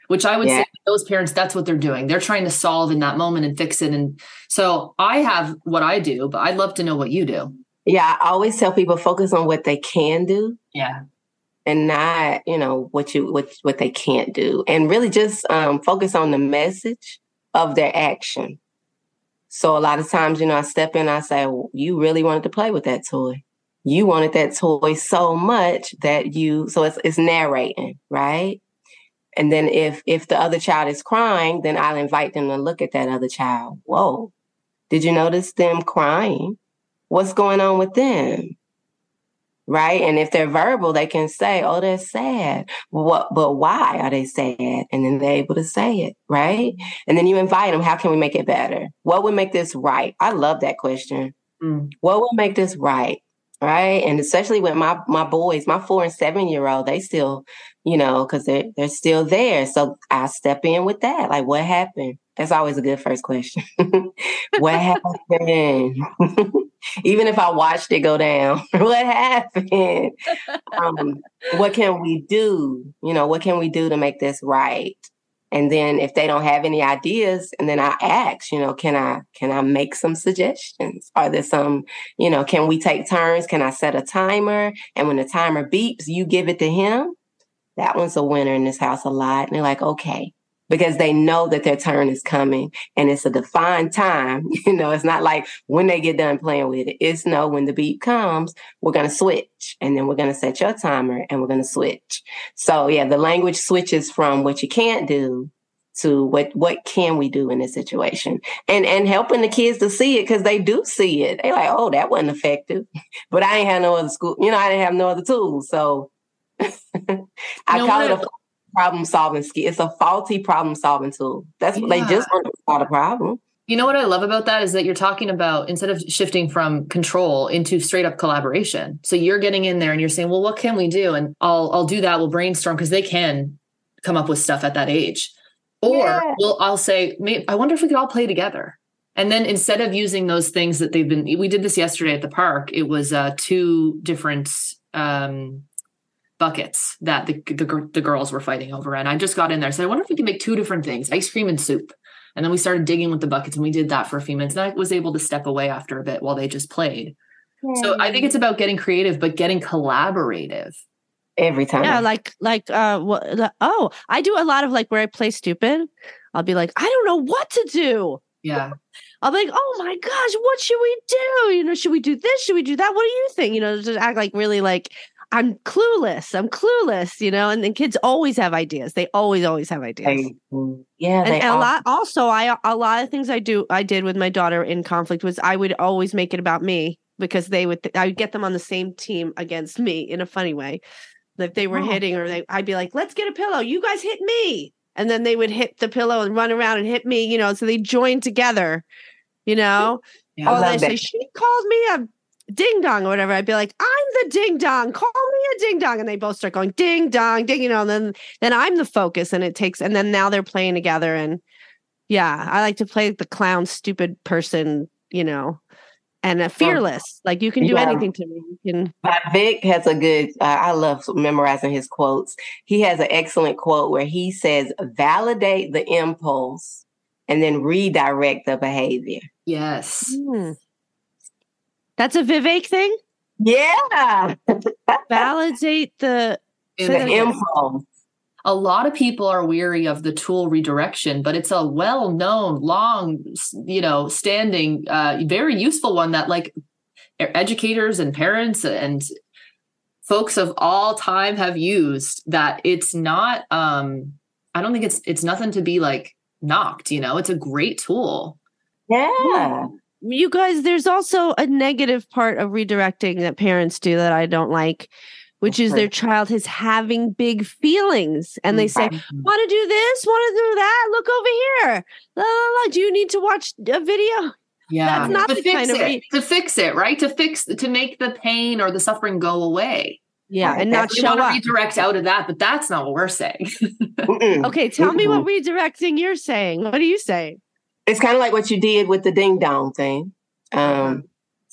which I would Yeah. say those parents, that's what they're doing. They're trying to solve in that moment and fix it. And so I have what I do, but I'd love to know what you do. Yeah, I always tell people focus on what they can do. Yeah. And not, you know, what you what what they can't do. And really just um, focus on the message of their action. So a lot of times, you know, I step in, I say, well, you really wanted to play with that toy. You wanted that toy so much that you, so it's it's narrating, right? And then if if the other child is crying, then I'll invite them to look at that other child. Whoa, did you notice them crying? What's going on with them? Right? And if they're verbal, they can say, oh, they're sad. What, but why are they sad? And then they're able to say it, right? And then you invite them, how can we make it better? What would make this right? I love that question. Mm. What would make this right? Right. And especially with my my boys, my four and seven year old, they still, you know, because they're they're still there. So I step in with that. Like, what happened? That's always a good first question. What happened? Even if I watched it go down, what happened? Um, what can we do? You know, what can we do to make this right? And then if they don't have any ideas, and then I ask, you know, can I can I make some suggestions? Are there some, you know, can we take turns? Can I set a timer? And when the timer beeps, you give it to him. That one's a winner in this house a lot. And they're like, okay, because they know that their turn is coming and it's a defined time. You know, it's not like when they get done playing with it. It's no, when the beep comes, we're going to switch and then we're going to set your timer and we're going to switch. So yeah, the language switches from what you can't do to what, what can we do in this situation, and, and helping the kids to see it, because they do see it. They're like, oh, that wasn't effective, but I ain't had no other school. You know, I didn't have no other tools. So I you know call it a I- problem solving skill. It's a faulty problem solving tool. That's what yeah. they just want to solve a problem. You know what I love about that is that you're talking about, instead of shifting from control into straight up collaboration. So you're getting in there and you're saying, well, what can we do? And I'll I'll do that. We'll brainstorm, because they can come up with stuff at that age. Or Yeah. well, I'll say, I wonder if we could all play together. And then instead of using those things that they've been, we did this yesterday at the park. It was uh, two different um, buckets that the, the the girls were fighting over. And I just got in there. So I wonder if we could make two different things, ice cream and soup. And then we started digging with the buckets, and we did that for a few minutes. And I was able to step away after a bit while they just played. Yeah. So I think it's about getting creative, but getting collaborative. Every time. Yeah, like, like, uh, what, oh, I do a lot of like where I play stupid. I'll be like, I don't know what to do. Yeah. I'll be like, oh my gosh, what should we do? You know, should we do this? Should we do that? What do you think? You know, just act like really like, I'm clueless. I'm clueless, you know, and then kids always have ideas. They always, always have ideas. They, yeah. And, they and a lot, also, I, a lot of things I do, I did with my daughter in conflict was I would always make it about me, because they would, I would get them on the same team against me in a funny way. If they were oh. hitting, or they, I'd be like, let's get a pillow. You guys hit me. And then they would hit the pillow and run around and hit me, you know, so they joined together, you know. Yeah, or they say, she called me a ding dong or whatever. I'd be like, I'm the ding dong. Call me a ding dong. And they both start going ding dong, ding, you know, and then, then I'm the focus, and it takes, and then now they're playing together. And yeah, I like to play the clown, stupid person, you know. And a fearless, like you can do yeah. anything to me. You can. Vic has a good, uh, I love memorizing his quotes. He has an excellent quote where he says, validate the impulse and then redirect the behavior. Yes. Hmm. That's a Vivek thing? Yeah. Validate the, the impulse. A lot of people are weary of the tool redirection, but it's a well-known, long, you know, standing, uh, very useful one that like educators and parents and folks of all time have used. That it's not, um, I don't think it's it's nothing to be like knocked. You know, it's a great tool. Yeah. You guys, there's also a negative part of redirecting that parents do that I don't like, which is their child is having big feelings, and they say, want to do this, want to do that, look over here. La, la, la. Do you need to watch a video? Yeah. That's not to the fix kind it, of re- to fix it, right? To fix, to make the pain or the suffering go away. Yeah, right? and not we show want to up. redirect out of that, but that's not what we're saying. Okay, tell me what redirecting you're saying. What are you saying? It's kind of like what you did with the ding dong thing. Um,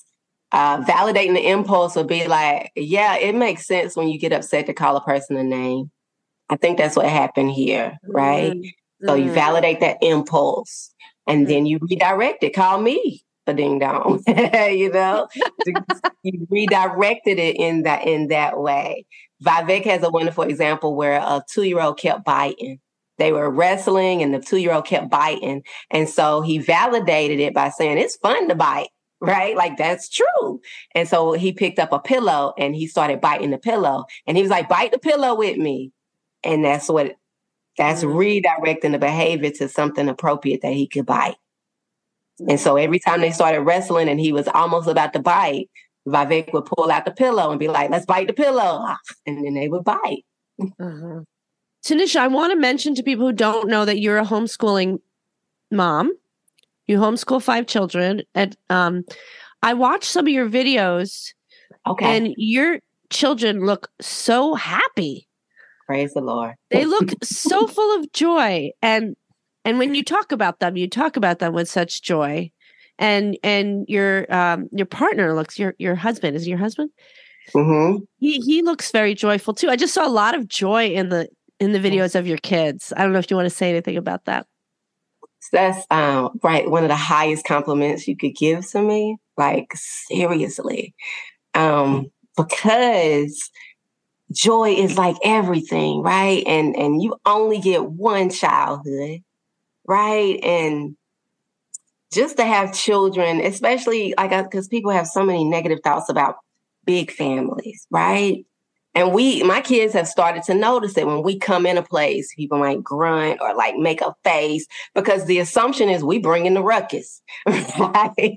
Uh, validating the impulse would be like, yeah, it makes sense when you get upset to call a person a name. I think that's what happened here, right? Mm-hmm. So you validate that impulse and mm-hmm. then you redirect it. Call me a ding dong, you know? You redirected it in that in that way. Vivek has a wonderful example where a two-year-old kept biting. They were wrestling and the two-year-old kept biting. And so he validated it by saying, it's fun to bite, right? Like, that's true. And so he picked up a pillow and he started biting the pillow. And he was like, bite the pillow with me. And that's what, that's mm-hmm. redirecting the behavior to something appropriate that he could bite. And so every time they started wrestling and he was almost about to bite, Vivek would pull out the pillow and be like, let's bite the pillow. And then they would bite. Mm-hmm. Tanisha, I want to mention to people who don't know that you're a homeschooling mom. You homeschool five children. And um, I watched some of your videos. Okay. And your children look so happy. Praise the Lord. They look so full of joy. And and when you talk about them, you talk about them with such joy. And and your um, your partner looks, your your husband, is it your husband? Mm-hmm. He he looks very joyful too. I just saw a lot of joy in the in the videos of your kids. I don't know if you want to say anything about that. That's um, right. One of the highest compliments you could give to me, like seriously, um, because joy is like everything, right? And and you only get one childhood, right? And just to have children, especially like because people have so many negative thoughts about big families, right? And we, my kids have started to notice that when we come in a place, people might grunt or like make a face because the assumption is we bring in the ruckus, right?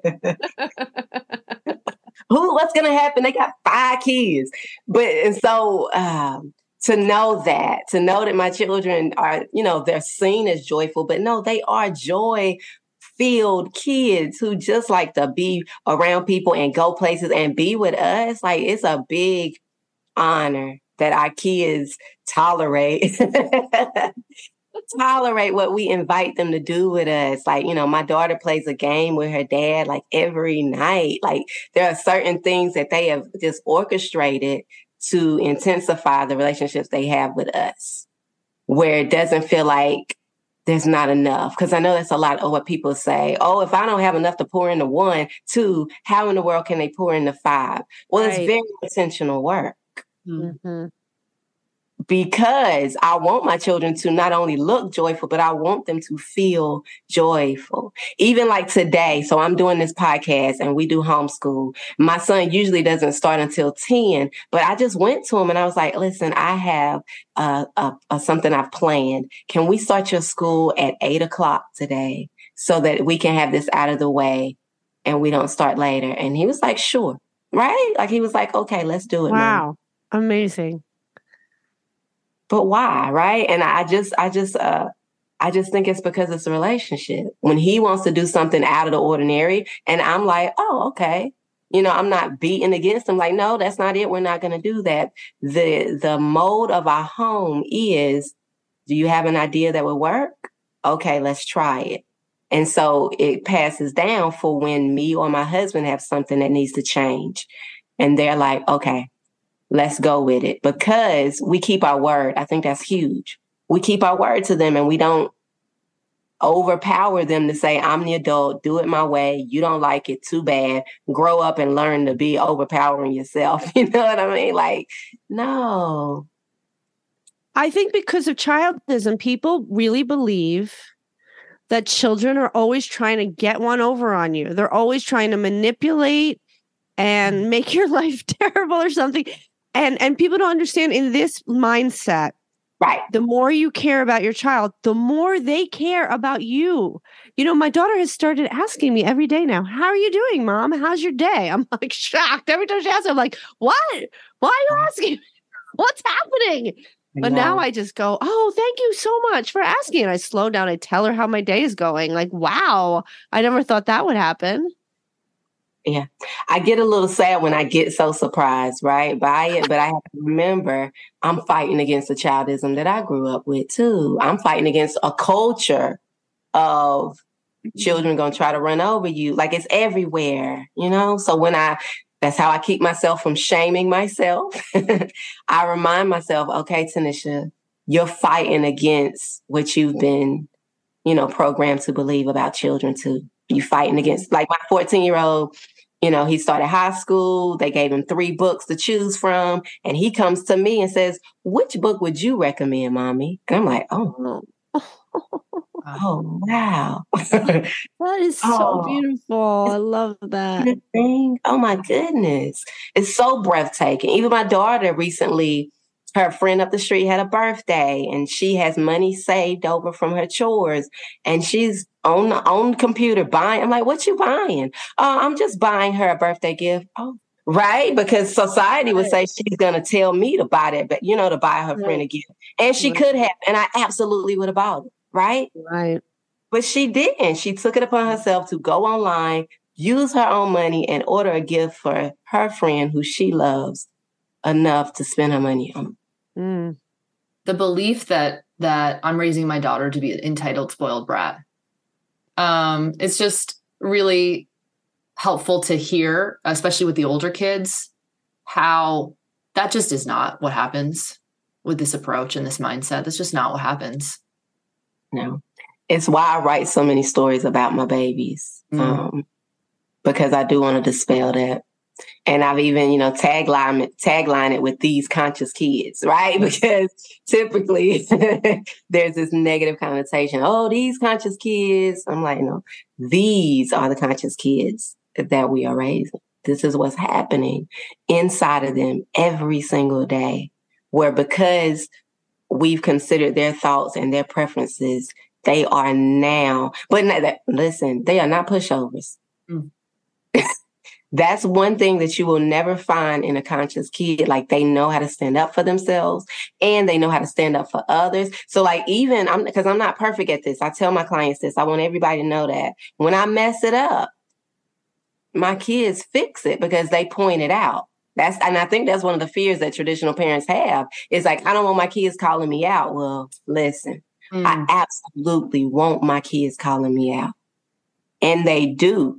Who, what's going to happen? They got five kids. But, and so um, to know that, to know that my children are, you know, they're seen as joyful, but no, they are joy filled kids who just like to be around people and go places and be with us. Like it's a big honor that our kids tolerate tolerate what we invite them to do with us. Like, you know, my daughter plays a game with her dad like every night. Like there are certain things that they have just orchestrated to intensify the relationships they have with us, where it doesn't feel like there's not enough. Because I know that's a lot of what people say. Oh, if I don't have enough to pour into one, two, how in the world can they pour into five? Well, right. It's very intentional work. Mm-hmm. Because I want my children to not only look joyful, but I want them to feel joyful. Even like today, so I'm doing this podcast and we do homeschool. My son usually doesn't start until ten, but I just went to him and I was like, listen, I have uh, uh, uh, something I've planned. Can we start your school at eight o'clock today so that we can have this out of the way and we don't start later? And he was like, sure. Right? Like he was like, okay, let's do it. Wow. Man. Amazing. But why, right? And I just, I just, uh, I just think it's because it's a relationship. When he wants to do something out of the ordinary, and I'm like, oh, okay, you know, I'm not beating against him. Like, no, that's not it. We're not going to do that. the The mode of our home is: do you have an idea that would work? Okay, let's try it. And so it passes down for when me or my husband have something that needs to change, and they're like, okay, let's go with it, because we keep our word. I think that's huge. We keep our word to them and we don't overpower them to say, I'm the adult, do it my way. You don't like it, too bad. Grow up and learn to be overpowering yourself. You know what I mean? Like, no. I think because of childism, people really believe that children are always trying to get one over on you. They're always trying to manipulate and make your life terrible or something. And and people don't understand in this mindset, right? The more you care about your child, the more they care about you. You know, my daughter has started asking me every day now, how are you doing, Mom? How's your day? I'm like shocked. Every time she asks, I'm like, what? Why are you asking? What's happening? But now I just go, oh, thank you so much for asking. And I slow down. I tell her how my day is going. Like, wow, I never thought that would happen. Yeah, I get a little sad when I get so surprised, right, by it. But I have to remember I'm fighting against the childism that I grew up with, too. I'm fighting against a culture of children going to try to run over you. Like it's everywhere, you know. So when I that's how I keep myself from shaming myself. I remind myself, OK, Tanisha, you're fighting against what you've been, you know, programmed to believe about children too. You fighting against, like my fourteen year old, you know, he started high school. They gave him three books to choose from. And he comes to me and says, which book would you recommend, Mommy? And I'm like, oh, oh, wow. That is so Oh. beautiful. I love that. Oh, my goodness. It's so breathtaking. Even my daughter recently, her friend up the street had a birthday and she has money saved over from her chores and she's on the on the computer buying. I'm like, what you buying? Oh, I'm just buying her a birthday gift. Oh, right. Because society would say she's going to tell me to buy that, but you know, to buy her friend a gift. And she could have, and I absolutely would have bought it. Right. Right. But she didn't. She took it upon herself to go online, use her own money and order a gift for her friend who she loves enough to spend her money on. Mm. The belief that that I'm raising my daughter to be an entitled, spoiled brat. Um, it's just really helpful to hear, especially with the older kids, how that just is not what happens with this approach and this mindset. That's just not what happens. No. It's why I write so many stories about my babies, mm. um, because I do want to dispel that. And I've even, you know, tagline, tagline it with these conscious kids, right? Because typically there's this negative connotation. Oh, these conscious kids. I'm like, no, these are the conscious kids that we are raising. This is what's happening inside of them every single day, where because we've considered their thoughts and their preferences, they are now, but not that, listen, they are not pushovers. Mm. That's one thing that you will never find in a conscious kid. Like they know how to stand up for themselves and they know how to stand up for others. So like even I'm because I'm not perfect at this. I tell my clients this. I want everybody to know that when I mess it up, my kids fix it because they point it out. That's and I think that's one of the fears that traditional parents have. Is like, I don't want my kids calling me out. Well, listen, mm. I absolutely want my kids calling me out. And they do.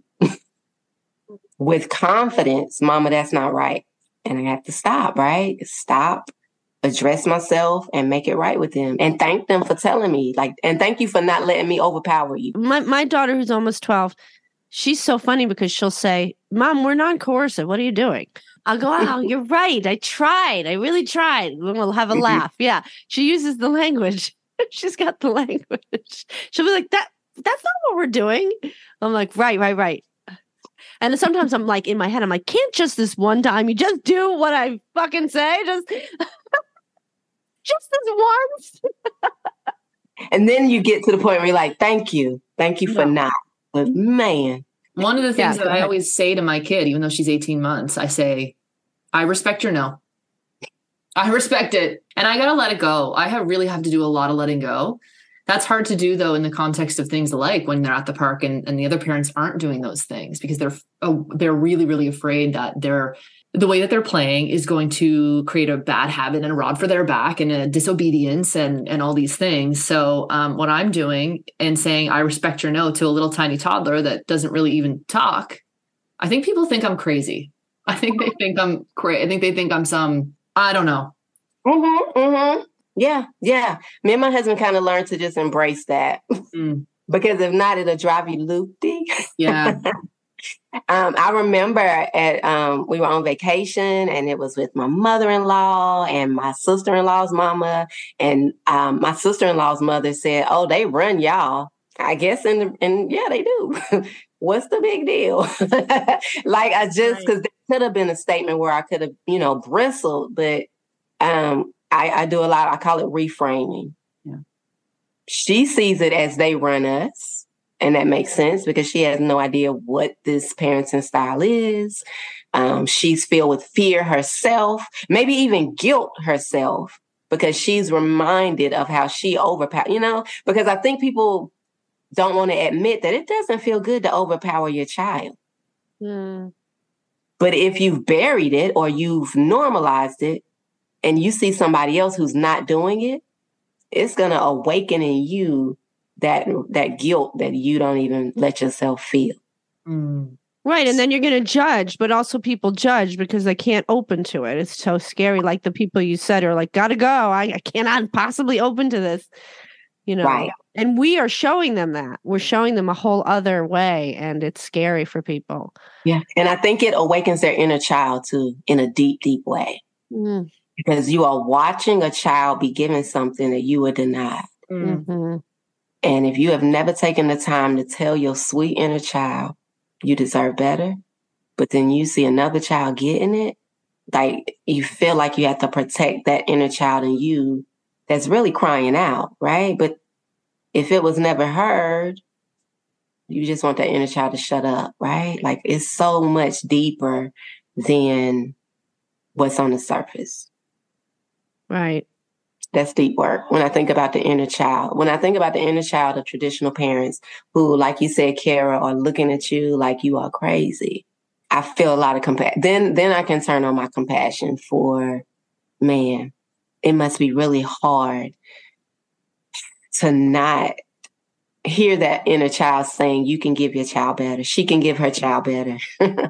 With confidence, Mama, that's not right. And I have to stop, right? Stop, address myself and make it right with them. And thank them for telling me. Like, and thank you for not letting me overpower you. My my daughter, who's almost twelve, she's so funny because she'll say, Mom, we're non-coercive. What are you doing? I'll go, oh, you're right. I tried. I really tried. We'll have a mm-hmm. laugh. Yeah. She uses the language. She's got the language. She'll be like, that. That's not what we're doing. I'm like, right, right, right. And sometimes I'm like, in my head, I'm like, can't just this one time you just do what I fucking say? Just, just this once. And then you get to the point where you're like, thank you. Thank you for no. not. But man. One of the things yeah, that I always say to my kid, even though she's eighteen months, I say, I respect your no. I respect it. And I got to let it go. I have really have to do a lot of letting go. That's hard to do, though, in the context of things like when they're at the park and, and the other parents aren't doing those things because they're oh, they're really, really afraid that they're the way that they're playing is going to create a bad habit and a rod for their back and a disobedience and, and all these things. So um, what I'm doing and saying, I respect your no to a little tiny toddler that doesn't really even talk. I think people think I'm crazy. I think they think I'm crazy. I think they think I'm some, I don't know. Mm-hmm, mm-hmm. Yeah, yeah. Me and my husband kind of learned to just embrace that mm. because if not, it'll drive you loopy. Yeah. um, I remember at um, we were on vacation and it was with my mother-in-law and my sister-in-law's mama. And um, my sister-in-law's mother said, oh, they run y'all. I guess. And, and yeah, they do. What's the big deal? Like I just, because right. there could have been a statement where I could have, you know, bristled, but um, I, I do a lot. I call it reframing. Yeah. She sees it as they run us. And that makes sense because she has no idea what this parenting style is. Um, she's filled with fear herself, maybe even guilt herself because she's reminded of how she overpowered, you know, because I think people don't want to admit that it doesn't feel good to overpower your child. Mm. But if you've buried it or you've normalized it, and you see somebody else who's not doing it, it's going to awaken in you that that guilt that you don't even let yourself feel. Mm. Right. And then you're going to judge, but also people judge because they can't open to it. It's so scary. Like the people you said are like, gotta go. I, I cannot possibly open to this, you know. Right. And we are showing them that. We're showing them a whole other way. And it's scary for people. Yeah. And I think it awakens their inner child too, in a deep, deep way. Mm. Because you are watching a child be given something that you were denied. Mm-hmm. And if you have never taken the time to tell your sweet inner child, you deserve better, but then you see another child getting it, like you feel like you have to protect that inner child in you that's really crying out, right? But if it was never heard, you just want that inner child to shut up, right? Like it's so much deeper than what's on the surface. Right. That's deep work. When I think about the inner child, when I think about the inner child of traditional parents who, like you said, Kara, are looking at you like you are crazy, I feel a lot of compassion. Then, then I can turn on my compassion for, man, it must be really hard to not hear that inner child saying, you can give your child better. She can give her child better.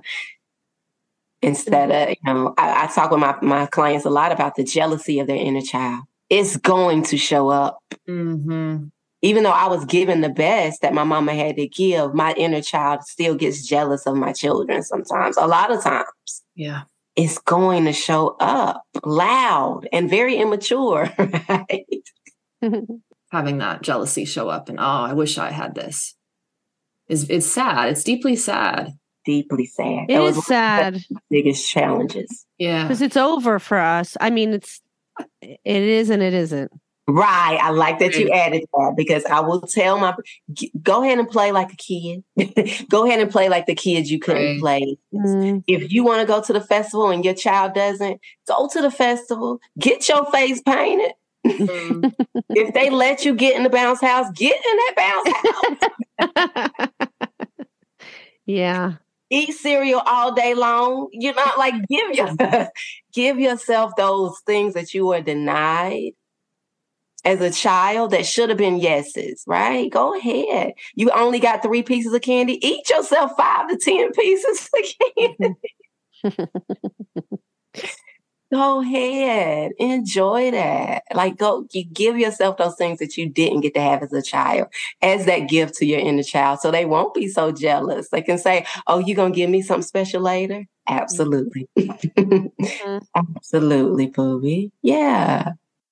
Instead of, you know, I, I talk with my, my clients a lot about the jealousy of their inner child. It's going to show up. Mm-hmm. Even though I was given the best that my mama had to give, my inner child still gets jealous of my children sometimes, a lot of times. Yeah. It's going to show up loud and very immature, right? Having that jealousy show up and, oh, I wish I had this. Is it's sad. It's deeply sad. Deeply sad. It that is was sad. One of the biggest challenges. Yeah. Because it's over for us. I mean, it's, it is and it isn't. Right. I like that you added that because I will tell my, go ahead and play like a kid. Go ahead and play like the kids you couldn't Right. play. Mm. If you want to go to the festival and your child doesn't, go to the festival. Get your face painted. Mm. If they let you get in the bounce house, get in that bounce house. Yeah. Eat cereal all day long. You know, like give your, give yourself those things that you were denied as a child that should have been yeses, right? Go ahead. You only got three pieces of candy. Eat yourself five to ten pieces of candy. Go ahead. Enjoy that. Like go, you give yourself those things that you didn't get to have as a child as that gift to your inner child. So they won't be so jealous. They can say, oh, you going to give me something special later? Absolutely. Mm-hmm. Absolutely, Booby. Yeah.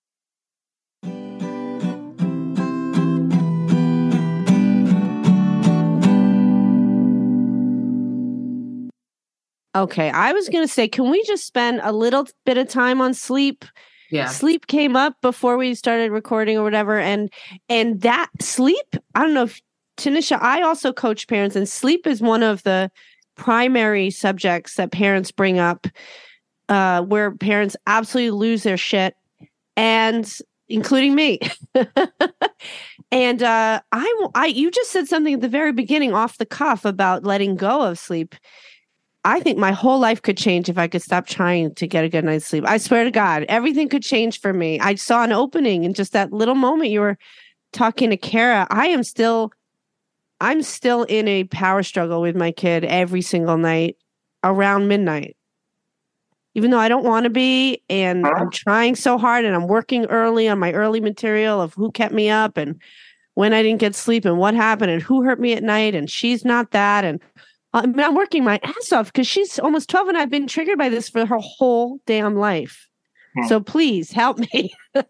Okay, I was going to say, can we just spend a little bit of time on sleep? Yeah. Sleep came up before we started recording or whatever. And and that sleep, I don't know if, Tanisha, I also coach parents, and sleep is one of the primary subjects that parents bring up uh, where parents absolutely lose their shit, and including me. And uh, I, I, you just said something at the very beginning off the cuff about letting go of sleep. I think my whole life could change if I could stop trying to get a good night's sleep. I swear to God, everything could change for me. I saw an opening in just that little moment you were talking to Kara. I am still, I'm still in a power struggle with my kid every single night around midnight. Even though I don't want to be, and I'm trying so hard, and I'm working early on my early material of who kept me up and when I didn't get sleep and what happened and who hurt me at night, and she's not that, and I mean, I'm working my ass off because she's almost twelve and I've been triggered by this for her whole damn life. Okay. So please help me.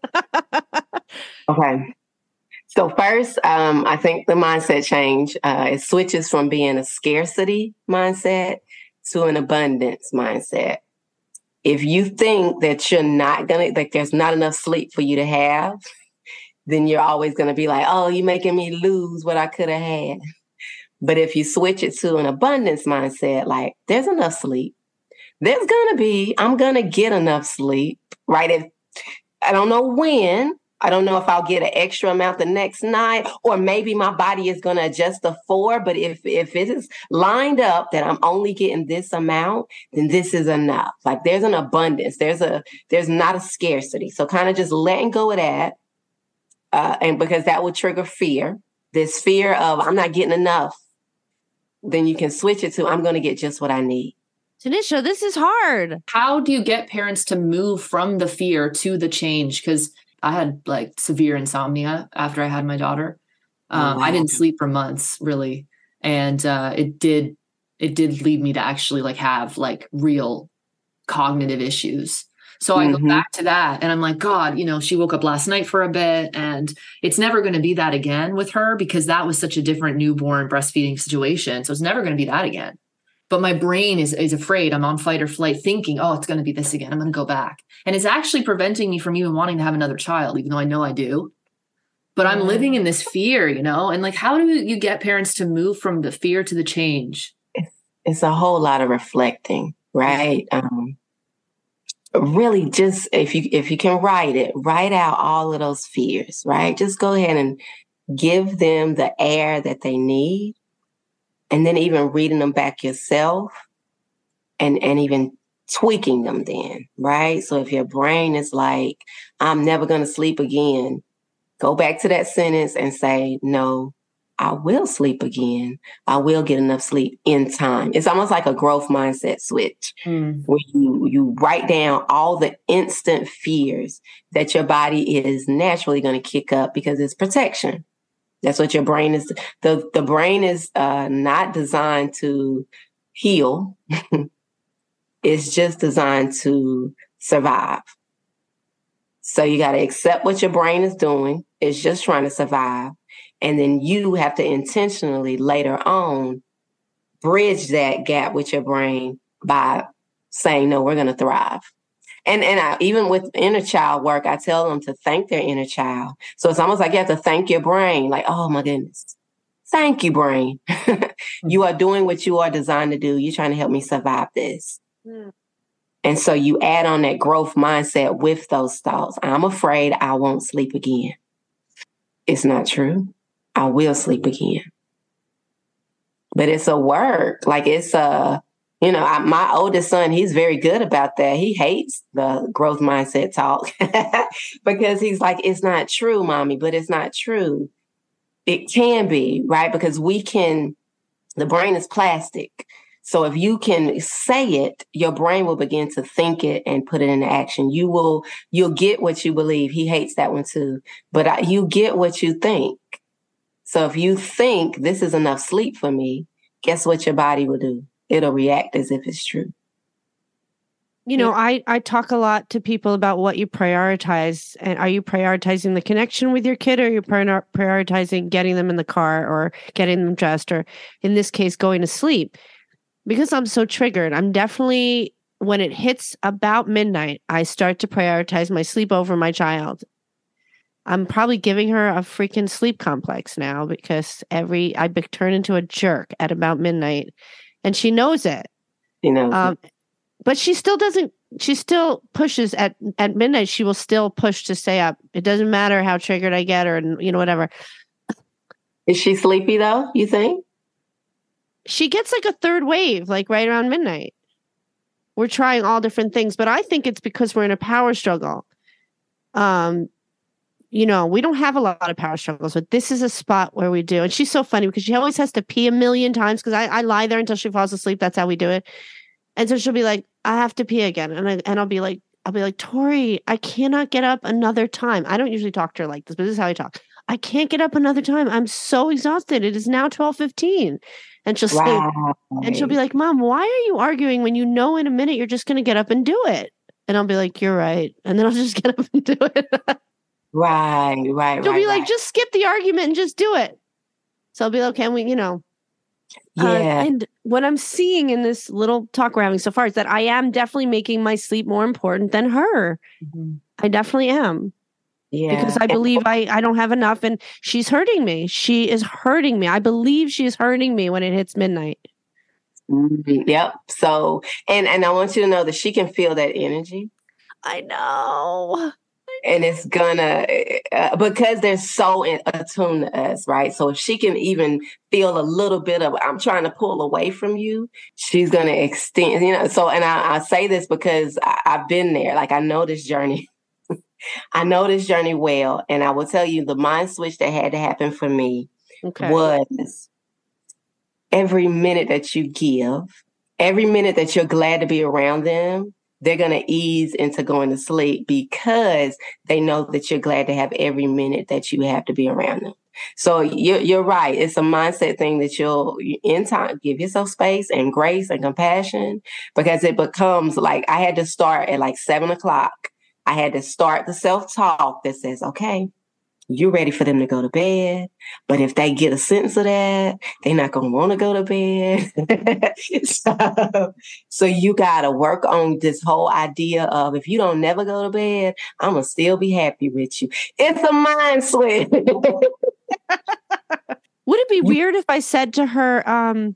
Okay. So first, um, I think the mindset change, uh, it switches from being a scarcity mindset to an abundance mindset. If you think that you're not going to, like there's not enough sleep for you to have, then you're always going to be like, oh, you're making me lose what I could have had. But if you switch it to an abundance mindset, like there's enough sleep, there's going to be, I'm going to get enough sleep, right? If I don't know when, I don't know if I'll get an extra amount the next night, or maybe my body is going to adjust to four. But if, if it is lined up that I'm only getting this amount, then this is enough. Like there's an abundance. There's a, there's not a scarcity. So kind of just letting go of that. Uh, and because that would trigger fear, this fear of I'm not getting enough. then you can switch it to, I'm going to get just what I need. Tanisha, this is hard. How do you get parents to move from the fear to the change? Because I had like severe insomnia after I had my daughter. Um, oh, wow. I didn't sleep for months, really. And uh, it did, it did lead me to actually like have like real cognitive issues. So mm-hmm. I go back to that and I'm like, God, you know, she woke up last night for a bit and it's never going to be that again with her because that was such a different newborn breastfeeding situation. So it's never going to be that again. But my brain is, is afraid. I'm on fight or flight thinking, oh, it's going to be this again. I'm going to go back. And it's actually preventing me from even wanting to have another child, even though I know I do. But I'm living in this fear, you know, and like, how do you get parents to move from the fear to the change? It's a whole lot of reflecting, right? Um, really just, if you, if you can write it, write out all of those fears, right? Just go ahead and give them the air that they need. And then even reading them back yourself and, and even tweaking them then, right? So if your brain is like, I'm never going to sleep again, go back to that sentence and say, no, I will sleep again. I will get enough sleep in time. It's almost like a growth mindset switch mm. where you, you write down all the instant fears that your body is naturally going to kick up because it's protection. That's what your brain is. The, the brain is uh, not designed to heal. It's just designed to survive. So you got to accept what your brain is doing. It's just trying to survive. And then you have to intentionally later on bridge that gap with your brain by saying, no, we're going to thrive. And and I, even with inner child work, I tell them to thank their inner child. So it's almost like you have to thank your brain. Like, oh, my goodness. Thank you, brain. You are doing what you are designed to do. You're trying to help me survive this. Mm. And so you add on that growth mindset with those thoughts. I'm afraid I won't sleep again. It's not true. I will sleep again. But it's a work. Like it's a... You know, I, my oldest son, he's very good about that. He hates the growth mindset talk because he's like, it's not true, mommy, but it's not true. It can be, right? Because we can, the brain is plastic. So if you can say it, your brain will begin to think it and put it into action. You will, you'll get what you believe. He hates that one too, but I, you get what you think. So if you think this is enough sleep for me, guess what your body will do? It'll react as if it's true. You know, I, I talk a lot to people about what you prioritize. And are you prioritizing the connection with your kid, or are you prior- prioritizing getting them in the car or getting them dressed, or in this case, going to sleep? Because I'm so triggered, I'm definitely, when it hits about midnight, I start to prioritize my sleep over my child. I'm probably giving her a freaking sleep complex now because every, I turn into a jerk at about midnight. And she knows it. You know, um, but she still doesn't, she still pushes at, at midnight. She will still push to stay up. It doesn't matter how triggered I get or, you know, whatever. Is she sleepy though, you think? She gets like a third wave, like right around midnight. We're trying all different things, but I think it's because we're in a power struggle. Um, You know, we don't have a lot of power struggles, but this is a spot where we do. And she's so funny because she always has to pee a million times because I, I lie there until she falls asleep. That's how we do it. And so she'll be like, I have to pee again. And, I, and I'll be like, I'll be like, Tori, I cannot get up another time. I don't usually talk to her like this, but this is how I talk. I can't get up another time. I'm so exhausted. It is now twelve fifteen. And she'll wow. say, and she'll be like, Mom, why are you arguing when you know in a minute you're just going to get up and do it? And I'll be like, you're right. And then I'll just get up and do it. Right, right, She'll right. be like, right. just skip the argument and just do it. So I'll be like, can we, you know. Yeah. Uh, and what I'm seeing in this little talk we're having so far is that I am definitely making my sleep more important than her. Mm-hmm. I definitely am. Yeah. Because I believe I, I don't have enough and she's hurting me. She is hurting me. I believe she is hurting me when it hits midnight. Mm-hmm. Yep. So, and, and I want you to know that she can feel that energy. I know. And it's gonna, uh, because they're so in, attuned to us, right? So if she can even feel a little bit of, I'm trying to pull away from you, she's gonna extend, you know. So, and I, I say this because I, I've been there. Like, I know this journey. I know this journey well. And I will tell you the mind switch that had to happen for me okay. was every minute that you give, every minute that you're glad to be around them, they're going to ease into going to sleep because they know that you're glad to have every minute that you have to be around them. So you're, you're right. It's a mindset thing that you'll, in time, give yourself space and grace and compassion, because it becomes like, I had to start at like seven o'clock. I had to start the self-talk that says, okay, you're ready for them to go to bed. But if they get a sense of that, they're not going to want to go to bed. so, so you got to work on this whole idea of, if you don't never go to bed, I'm going to still be happy with you. It's a mind switch. Would it be weird if I said to her, um,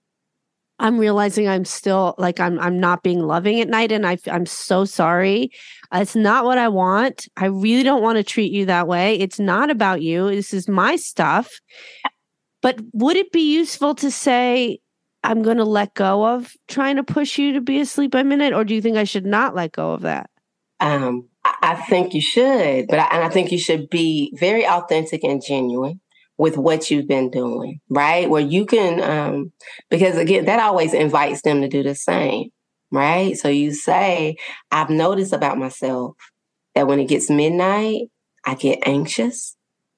I'm realizing I'm still like, I'm, I'm not being loving at night. And I, I'm so sorry. It's not what I want. I really don't want to treat you that way. It's not about you. This is my stuff. But would it be useful to say, I'm going to let go of trying to push you to be asleep by midnight? Or do you think I should not let go of that? Um, I think you should, but I, and I think you should be very authentic and genuine with what you've been doing, right? Where you can, um, because again, that always invites them to do the same, right? So you say, I've noticed about myself that when it gets midnight, I get anxious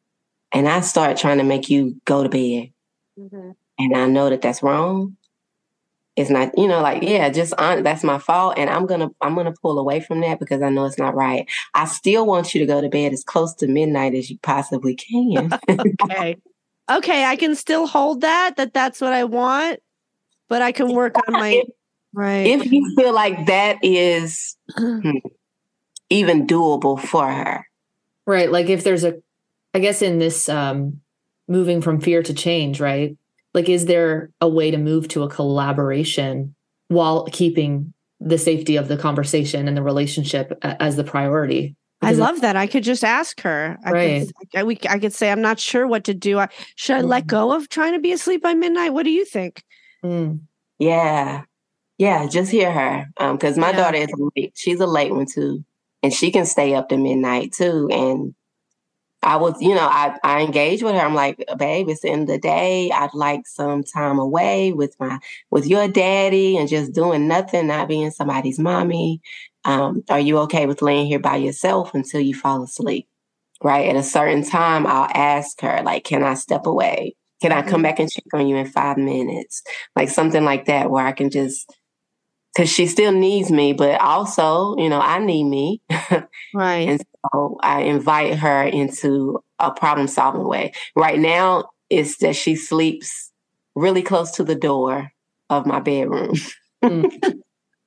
and I start trying to make you go to bed. Mm-hmm. And I know that that's wrong. It's not, you know, like, yeah, just on, that's my fault. And I'm going to, I'm going to pull away from that because I know it's not right. I still want you to go to bed as close to midnight as you possibly can. Okay. Okay. I can still hold that, that that's what I want, but I can work on my, if, right. If you feel like that is hmm, even doable for her. Right. Like if there's a, I guess in this, um, moving from fear to change, right? Like, is there a way to move to a collaboration while keeping the safety of the conversation and the relationship a- as the priority? Because I love that. I could just ask her. I right. Could, I, we, I could say, I'm not sure what to do. I, should I mm. let go of trying to be asleep by midnight? What do you think? Mm. Yeah. Yeah. Just hear her. Um, cause my yeah. daughter is late. She's a late one too. And she can stay up to midnight too. And I was, you know, I, I engaged with her. I'm like, babe, it's the end of the day. I'd like some time away with my, with your daddy and just doing nothing, not being somebody's mommy. Um, are you okay with laying here by yourself until you fall asleep? Right. At a certain time, I'll ask her, like, can I step away? Can I come back and check on you in five minutes? Like something like that, where I can just, because she still needs me, but also, you know, I need me. Right. And so I invite her into a problem solving way. Right now, it's that she sleeps really close to the door of my bedroom. Mm.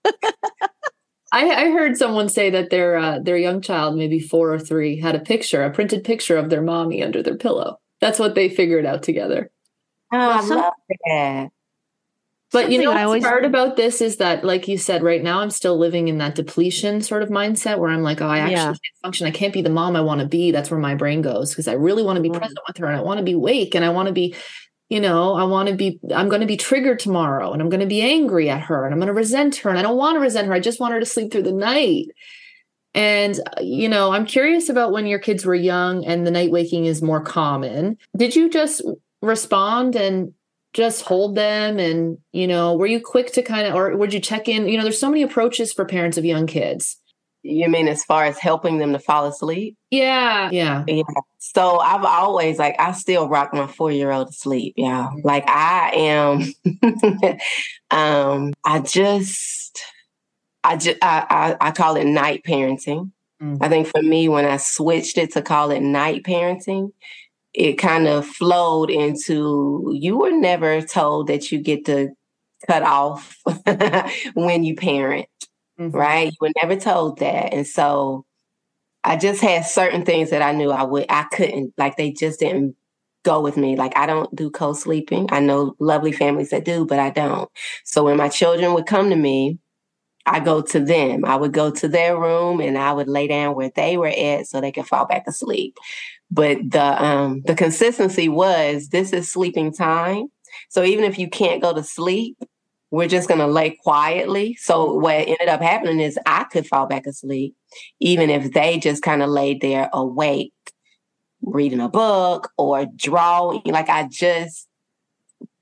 I, I heard someone say that their uh, their young child, maybe four or three, had a picture, a printed picture of their mommy under their pillow. That's what they figured out together. Oh, well, I some- love that. But Something you know what's always... hard about this is that, like you said, right now I'm still living in that depletion sort of mindset where I'm like, oh, I actually yeah. can't function. I can't be the mom I want to be. That's where my brain goes because I really want to be mm. present with her and I want to be awake and I want to be, you know, I want to be, I'm going to be triggered tomorrow and I'm going to be angry at her and I'm going to resent her and I don't want to resent her. I just want her to sleep through the night. And, you know, I'm curious about when your kids were young and the night waking is more common. Did you just respond and just hold them? And, you know, were you quick to kind of, or would you check in? You know, there's so many approaches for parents of young kids. You mean as far as helping them to fall asleep? Yeah. Yeah. Yeah. So I've always, like, I still rock my four-year-old to sleep. Yeah. Mm-hmm. Like I am, um, I just, I just, I, I, I call it night parenting. Mm-hmm. I think for me, when I switched it to call it night parenting, it kind of flowed into, you were never told that you get to cut off when you parent, mm-hmm. right? You were never told that. And so I just had certain things that I knew I would, I couldn't, like they just didn't go with me. Like I don't do co-sleeping. I know lovely families that do, but I don't. So when my children would come to me, I go to them. I would go to their room and I would lay down where they were at so they could fall back asleep. But the um, the consistency was, this is sleeping time. So even if you can't go to sleep, we're just going to lay quietly. So what ended up happening is I could fall back asleep, even if they just kind of laid there awake, reading a book or drawing. Like I just,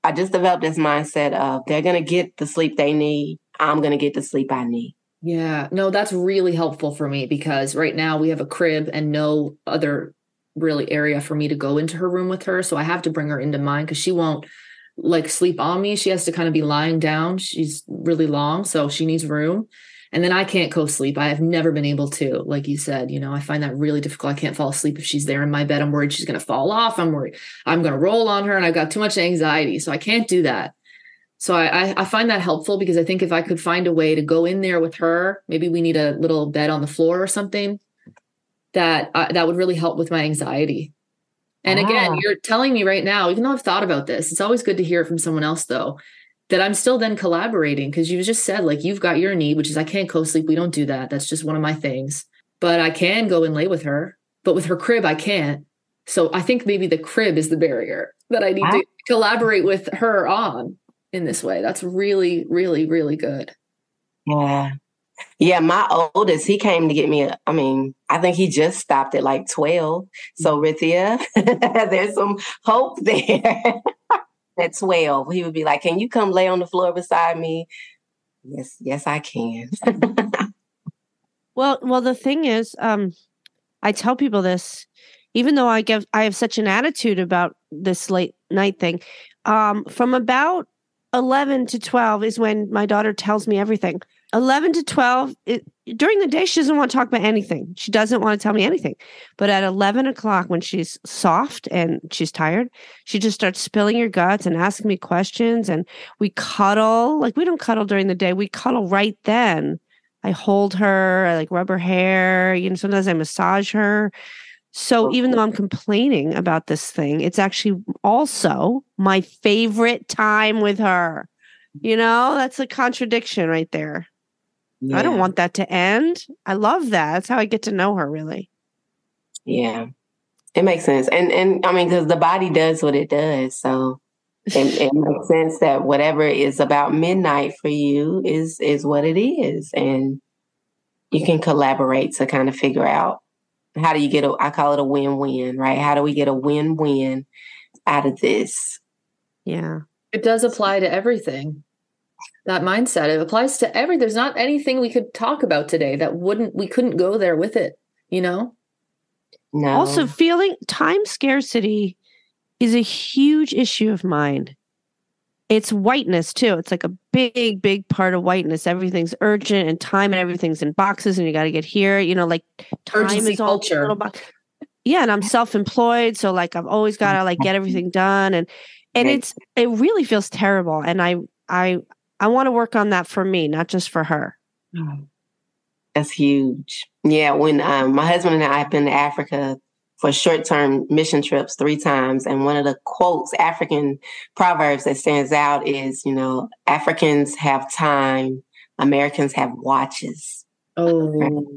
I just developed this mindset of they're going to get the sleep they need. I'm going to get the sleep I need. Yeah, no, that's really helpful for me because right now we have a crib and no other really area for me to go into her room with her. So I have to bring her into mine because she won't like sleep on me. She has to kind of be lying down. She's really long, so she needs room. And then I can't co-sleep. I have never been able to, like you said, you know, I find that really difficult. I can't fall asleep if she's there in my bed. I'm worried she's going to fall off. I'm worried I'm going to roll on her and I've got too much anxiety. So I can't do that. So I, I find that helpful because I think if I could find a way to go in there with her, maybe we need a little bed on the floor or something, that uh, that would really help with my anxiety. And again, ah. You're telling me right now, even though I've thought about this, it's always good to hear it from someone else, though, that I'm still then collaborating because you just said, like, you've got your need, which is I can't co-sleep. We don't do that. That's just one of my things. But I can go and lay with her. But with her crib, I can't. So I think maybe the crib is the barrier that I need ah. to collaborate with her on in this way. That's really, really, really good. Yeah. Yeah, my oldest, he came to get me, a, I mean, I think he just stopped at like twelve. So, Rithia, there's some hope there. At twelve, he would be like, can you come lay on the floor beside me? Yes, yes, I can. well, well, the thing is, um, I tell people this, even though I give, I have such an attitude about this late night thing. Um, from about eleven to twelve is when my daughter tells me everything. eleven to twelve, it, during the day, she doesn't want to talk about anything. She doesn't want to tell me anything. But at eleven o'clock, when she's soft and she's tired, she just starts spilling her guts and asking me questions. And we cuddle. Like, we don't cuddle during the day. We cuddle right then. I hold her. I like rub her hair. You know, sometimes I massage her. So even though I'm complaining about this thing, it's actually also my favorite time with her. You know, that's a contradiction right there. Yeah. I don't want that to end. I love that. That's how I get to know her, really. Yeah, it makes sense. And, and I mean, because the body does what it does. So it, it makes sense that whatever is about midnight for you is, is what it is. And you can collaborate to kind of figure out how do you get a, I call it a win-win, right? How do we get a win-win out of this? Yeah. It does apply to everything. That mindset, it applies to every, there's not anything we could talk about today that wouldn't, we couldn't go there with it, you know? No. Also, feeling time scarcity is a huge issue of mine. It's whiteness too. It's like a big, big part of whiteness. Everything's urgent and time and everything's in boxes and you got to get here, you know, like time urgency is all culture. Bo- yeah. And I'm self-employed. So like, I've always got to like get everything done. And, and it's, it really feels terrible. And I, I, I want to work on that for me, not just for her. That's huge. Yeah. When um, my husband and I have been to Africa for short-term mission trips three times. And one of the quotes, African proverbs that stands out is, you know, Africans have time, Americans have watches. Oh,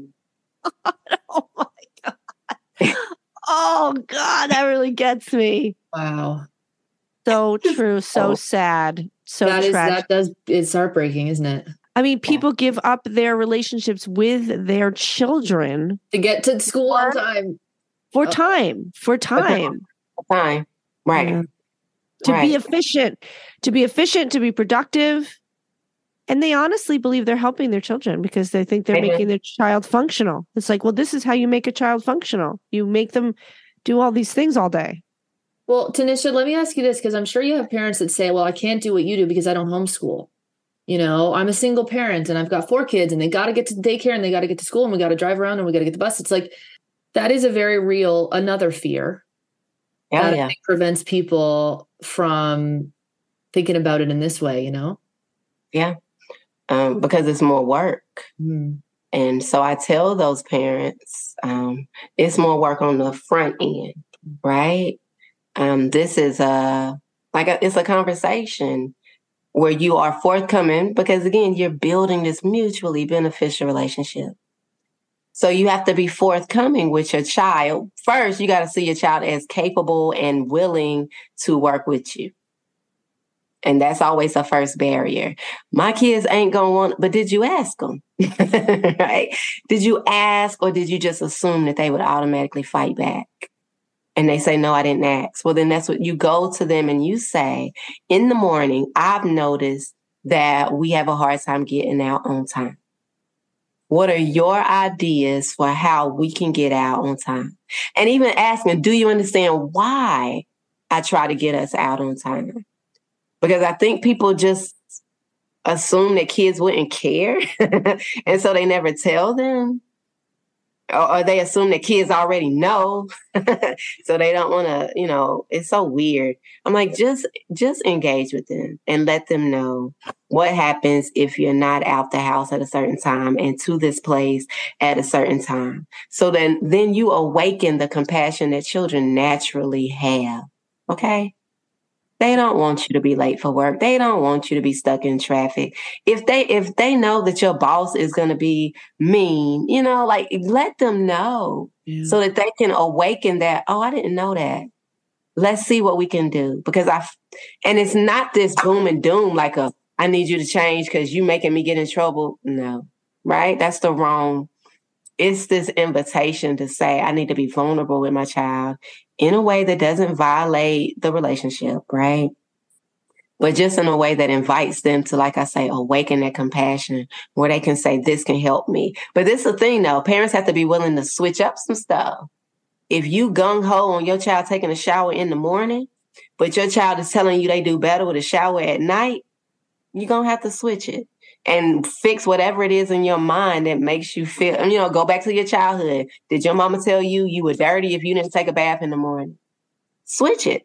oh my God. Oh God, that really gets me. Wow. So true. So sad. So that is, tragic. that does, it's heartbreaking, isn't it? I mean, people give up their relationships with their children to get to school on time. For time, for time. Time, right. Yeah. To right. be efficient, to be efficient, to be productive. And they honestly believe they're helping their children because they think they're mm-hmm. making their child functional. It's like, well, this is how you make a child functional. You make them do all these things all day. Well, Tanisha, let me ask you this, because I'm sure you have parents that say, well, I can't do what you do because I don't homeschool. You know, I'm a single parent and I've got four kids and they got to get to daycare and they got to get to school and we got to drive around and we got to get the bus. It's like, that is a very real, another fear yeah, that yeah. I think prevents people from thinking about it in this way, you know? Yeah, um, because it's more work. Mm. And so I tell those parents, um, it's more work on the front end, right? Um, this is a, like a, it's a conversation where you are forthcoming because, again, you're building this mutually beneficial relationship. So you have to be forthcoming with your child. First, you got to see your child as capable and willing to work with you. And that's always the first barrier. My kids ain't going to want, but did you ask them? Right? Did you ask or did you just assume that they would automatically fight back? And they say, no, I didn't ask. Well, then that's what you go to them and you say, in the morning, I've noticed that we have a hard time getting out on time. What are your ideas for how we can get out on time? And even asking, do you understand why I try to get us out on time? Because I think people just assume that kids wouldn't care. And so they never tell them. Or, or they assume that kids already know. So they don't want to, you know, it's so weird. I'm like, just just engage with them and let them know what happens if you're not out the house at a certain time and to this place at a certain time. So then, then you awaken the compassion that children naturally have. Okay? They don't want you to be late for work. They don't want you to be stuck in traffic. If they if they know that your boss is going to be mean, you know, like let them know yeah. so that they can awaken that, oh, I didn't know that. Let's see what we can do. Because I, and it's not this boom and doom like a, I need you to change because you making me get in trouble. No, right? That's the wrong. It's this invitation to say, I need to be vulnerable with my child in a way that doesn't violate the relationship, right? But just in a way that invites them to, like I say, awaken that compassion where they can say, this can help me. But this is the thing, though. Parents have to be willing to switch up some stuff. If you gung-ho on your child taking a shower in the morning, but your child is telling you they do better with a shower at night, you're going to have to switch it. And fix whatever it is in your mind that makes you feel, you know, go back to your childhood. Did your mama tell you you were dirty if you didn't take a bath in the morning? Switch it.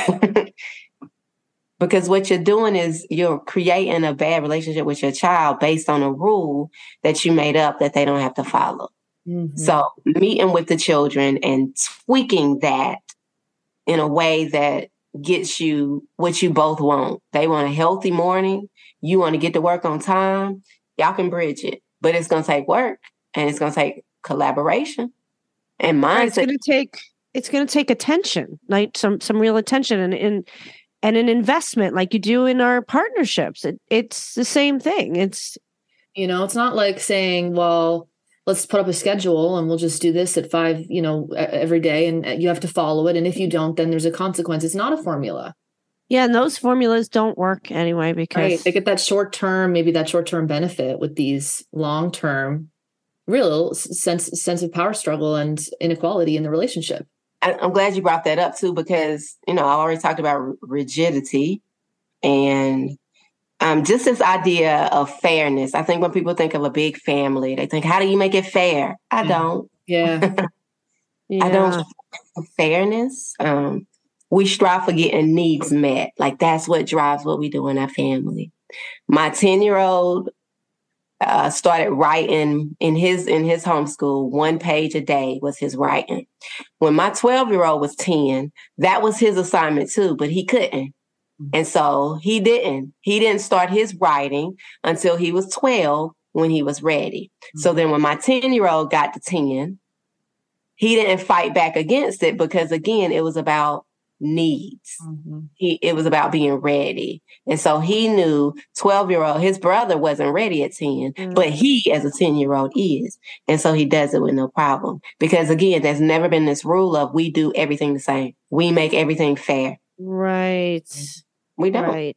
Because what you're doing is you're creating a bad relationship with your child based on a rule that you made up that they don't have to follow. Mm-hmm. So meeting with the children and tweaking that in a way that gets you what you both want. They want a healthy morning. You want to get to work on time. Y'all can bridge it, but it's going to take work and it's going to take collaboration and mindset. It's going to take, it's going to take attention, like some, some real attention and, and, and an investment like you do in our partnerships. It, it's the same thing. It's, you know, it's not like saying, well, let's put up a schedule and we'll just do this at five, you know, every day and you have to follow it. And if you don't, then there's a consequence. It's not a formula. Yeah, and those formulas don't work anyway because right. They get that short term, maybe that short term benefit with these long term, real sense sense of power struggle and inequality in the relationship. I'm glad you brought that up too, because you know I already talked about rigidity and um, just this idea of fairness. I think when people think of a big family, they think, "How do you make it fair?" I yeah. don't. Yeah, yeah. I don't. Fairness. Um, We strive for getting needs met. Like that's what drives what we do in our family. My ten-year-old uh, started writing in his in his homeschool. One page a day was his writing. When my twelve-year-old was ten, that was his assignment too, but he couldn't. And so he didn't. He didn't start his writing until he was twelve when he was ready. Mm-hmm. So then when my ten-year-old got to ten, he didn't fight back against it because, again, it was about needs. Mm-hmm. He it was about being ready. And so he knew twelve-year-old, his brother wasn't ready at ten, mm-hmm. but he as a ten-year-old is. And so he does it with no problem. Because again, there's never been this rule of we do everything the same. We make everything fair. Right. We don't. Right.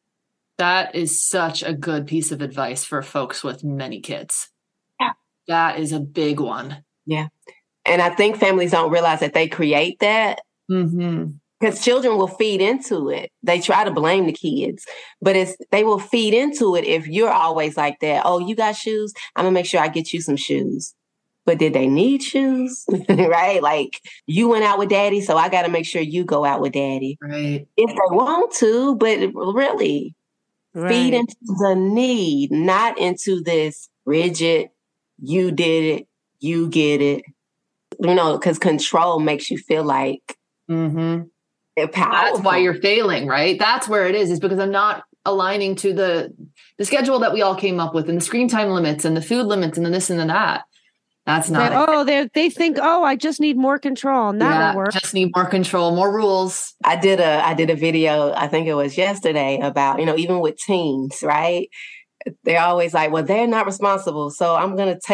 That is such a good piece of advice for folks with many kids. Yeah. That is a big one. Yeah. And I think families don't realize that they create that. Mm-hmm. Because children will feed into it. They try to blame the kids, but it's they will feed into it if you're always like that. Oh, you got shoes? I'm going to make sure I get you some shoes. But did they need shoes? Right? Like, you went out with daddy, so I got to make sure you go out with daddy. Right. If they want to, but really, right. Feed into the need, not into this rigid, you did it, you get it. You know, because control makes you feel like, mm-hmm. That's why you're failing, right? That's where it is, is because I'm not aligning to the the schedule that we all came up with and the screen time limits and the food limits and the this and the that. That's not they, oh, they they think, oh, I just need more control and that yeah, will work. Just need more control, more rules. I did a I did a video, I think it was yesterday, about, you know, even with teens, right? They're always like, well, they're not responsible, so I'm gonna take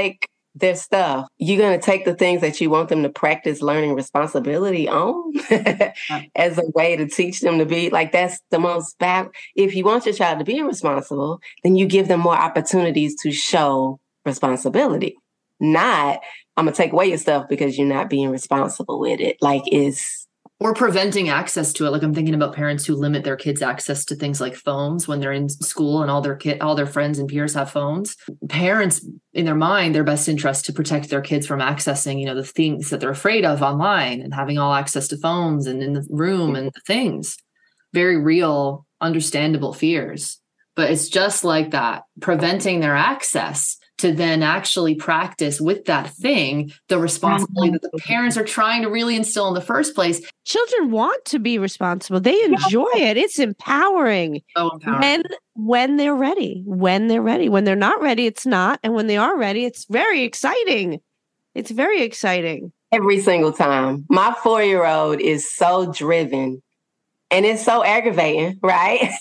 their stuff. You're going to take the things that you want them to practice learning responsibility on as a way to teach them to be like, that's the most bad. If you want your child to be responsible, then you give them more opportunities to show responsibility. Not, I'm going to take away your stuff because you're not being responsible with it. Like, it's, or preventing access to it. Like, I'm thinking about parents who limit their kids' access to things like phones when they're in school and all their kid, all their friends and peers have phones. Parents, in their mind, their best interest to protect their kids from accessing, you know, the things that they're afraid of online and having all access to phones and in the room and the things. Very real, understandable fears. But it's just like that, preventing their access to then actually practice with that thing, the responsibility that the parents are trying to really instill in the first place. Children want to be responsible. They enjoy it. It's empowering. So empowering. When, when they're ready, when they're ready, when they're not ready, it's not. And when they are ready, it's very exciting. It's very exciting. Every single time. My four-year-old is so driven and it's so aggravating, right?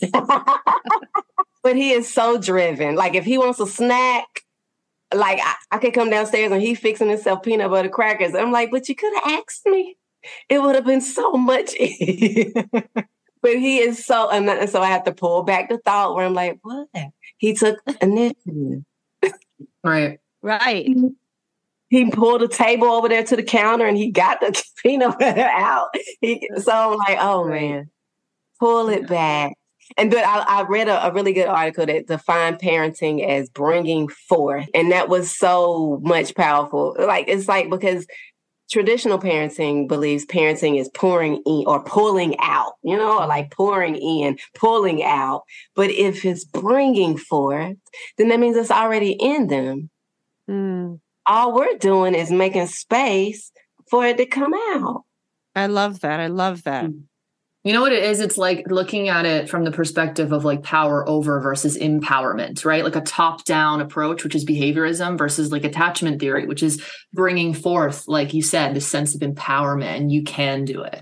But he is so driven. Like, if he wants a snack, like, I, I could come downstairs and he's fixing himself peanut butter crackers. I'm like, but you could have asked me. It would have been so much easier. But he is so, and so I have to pull back the thought where I'm like, what? He took initiative. Right. Right. He pulled a table over there to the counter and he got the peanut butter out. He, so I'm like, oh, man, pull it back. And but I, I read a, a really good article that defined parenting as bringing forth. And that was so much powerful. Like, it's like, because traditional parenting believes parenting is pouring in or pulling out, you know, or like pouring in, pulling out. But if it's bringing forth, then that means it's already in them. Mm. All we're doing is making space for it to come out. I love that. I love that. Mm. You know what it is? It's like looking at it from the perspective of like power over versus empowerment, right? Like a top-down approach, which is behaviorism, versus like attachment theory, which is bringing forth, like you said, this sense of empowerment, and you can do it.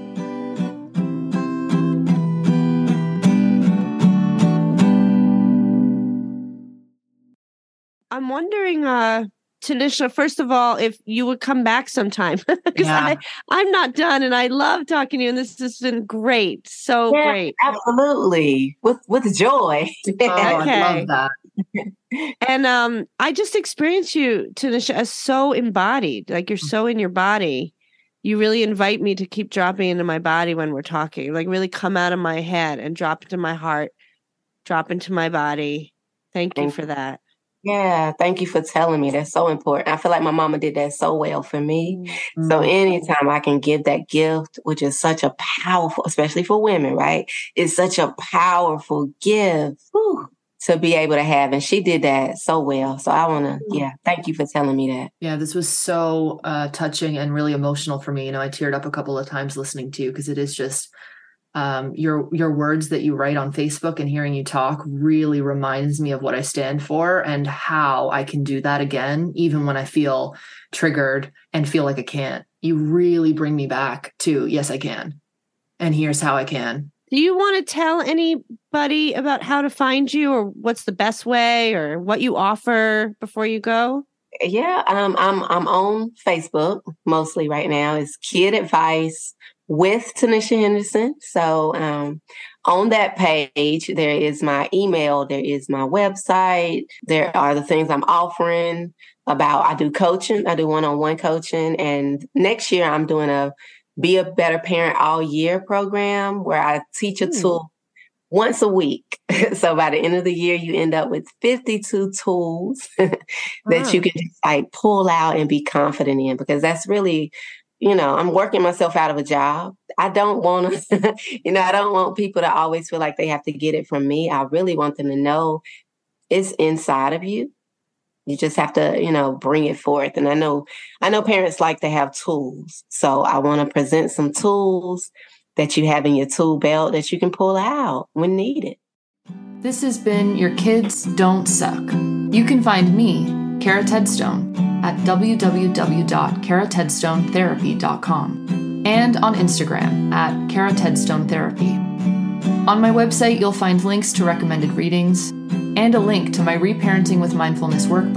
I'm wondering, uh, Tanisha, first of all, if you would come back sometime, because Yeah. I'm not done, and I love talking to you, and this has been great, so Yeah, great. Absolutely, with with joy. Oh, Okay. I love that. And um, I just experienced you, Tanisha, as so embodied, like you're so in your body. You really invite me to keep dropping into my body when we're talking, like really come out of my head and drop into my heart, drop into my body. Thank you Thank for that. Yeah, thank you for telling me. That's so important. I feel like my mama did that so well for me. Mm-hmm. So anytime I can give that gift, which is such a powerful, especially for women, right? It's such a powerful gift whew, to be able to have. And she did that so well. So I want to, yeah, thank you for telling me that. Yeah, this was so uh, touching and really emotional for me. You know, I teared up a couple of times listening to you because it is just um, your your words that you write on Facebook and hearing you talk really reminds me of what I stand for and how I can do that again, even when I feel triggered and feel like I can't. You really bring me back to, yes, I can. And here's how I can. Do you want to tell anybody about how to find you, or what's the best way, or what you offer before you go? Yeah, um, I'm I'm on Facebook mostly right now. It's Kid Advice with Tanisha Henderson. So um, on that page, there is my email, there is my website, there are the things I'm offering about. I do coaching, I do one-on-one coaching, and next year I'm doing a Be a Better Parent All Year program where I teach a Hmm. tool once a week. So by the end of the year, you end up with fifty-two tools that Wow. you can just like pull out and be confident in, because that's really, you know, I'm working myself out of a job. I don't want to, you know, I don't want people to always feel like they have to get it from me. I really want them to know it's inside of you. You just have to, you know, bring it forth. And I know, I know parents like to have tools. So I want to present some tools that you have in your tool belt that you can pull out when needed. This has been Your Kids Don't Suck. You can find me, Kara Tedstone, at w w w dot kara tedstone therapy dot com and on Instagram at Kara Tedstone Therapy. On my website, you'll find links to recommended readings and a link to my Reparenting with Mindfulness workbook,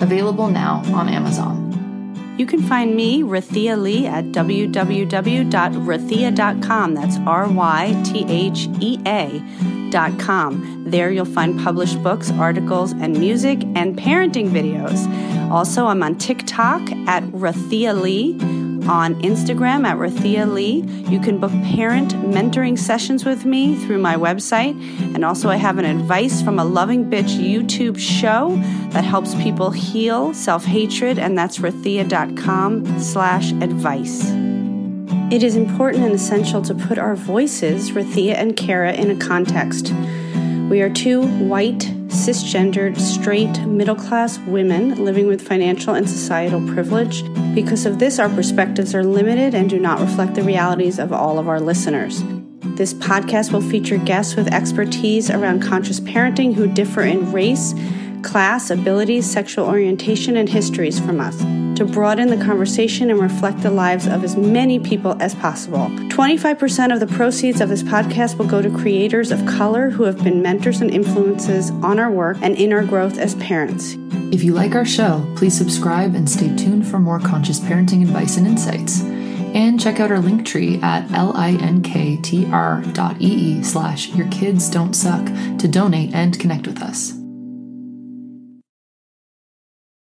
Available now on Amazon. You can find me, Rathia Lee, at w w w dot rathia dot com. That's R Y T H E A dot com. There you'll find published books, articles, and music, and parenting videos. Also, I'm on TikTok at Rathia Lee, on Instagram at Rathia Lee. You can book parent mentoring sessions with me through my website. And also I have an Advice from a Loving Bitch YouTube show that helps people heal self-hatred, and that's rathia.com slash advice. It is important and essential to put our voices, Rathia and Kara, in a context. We are two white, cisgendered, straight, middle-class women living with financial and societal privilege. Because of this, our perspectives are limited and do not reflect the realities of all of our listeners. This podcast will feature guests with expertise around conscious parenting who differ in race, class, abilities, sexual orientation, and histories from us, to broaden the conversation and reflect the lives of as many people as possible. twenty-five percent of the proceeds of this podcast will go to creators of color who have been mentors and influences on our work and in our growth as parents. If you like our show, please subscribe and stay tuned for more conscious parenting advice and insights. And check out our link tree at linktr dot ee slash your kids don't suck to donate and connect with us.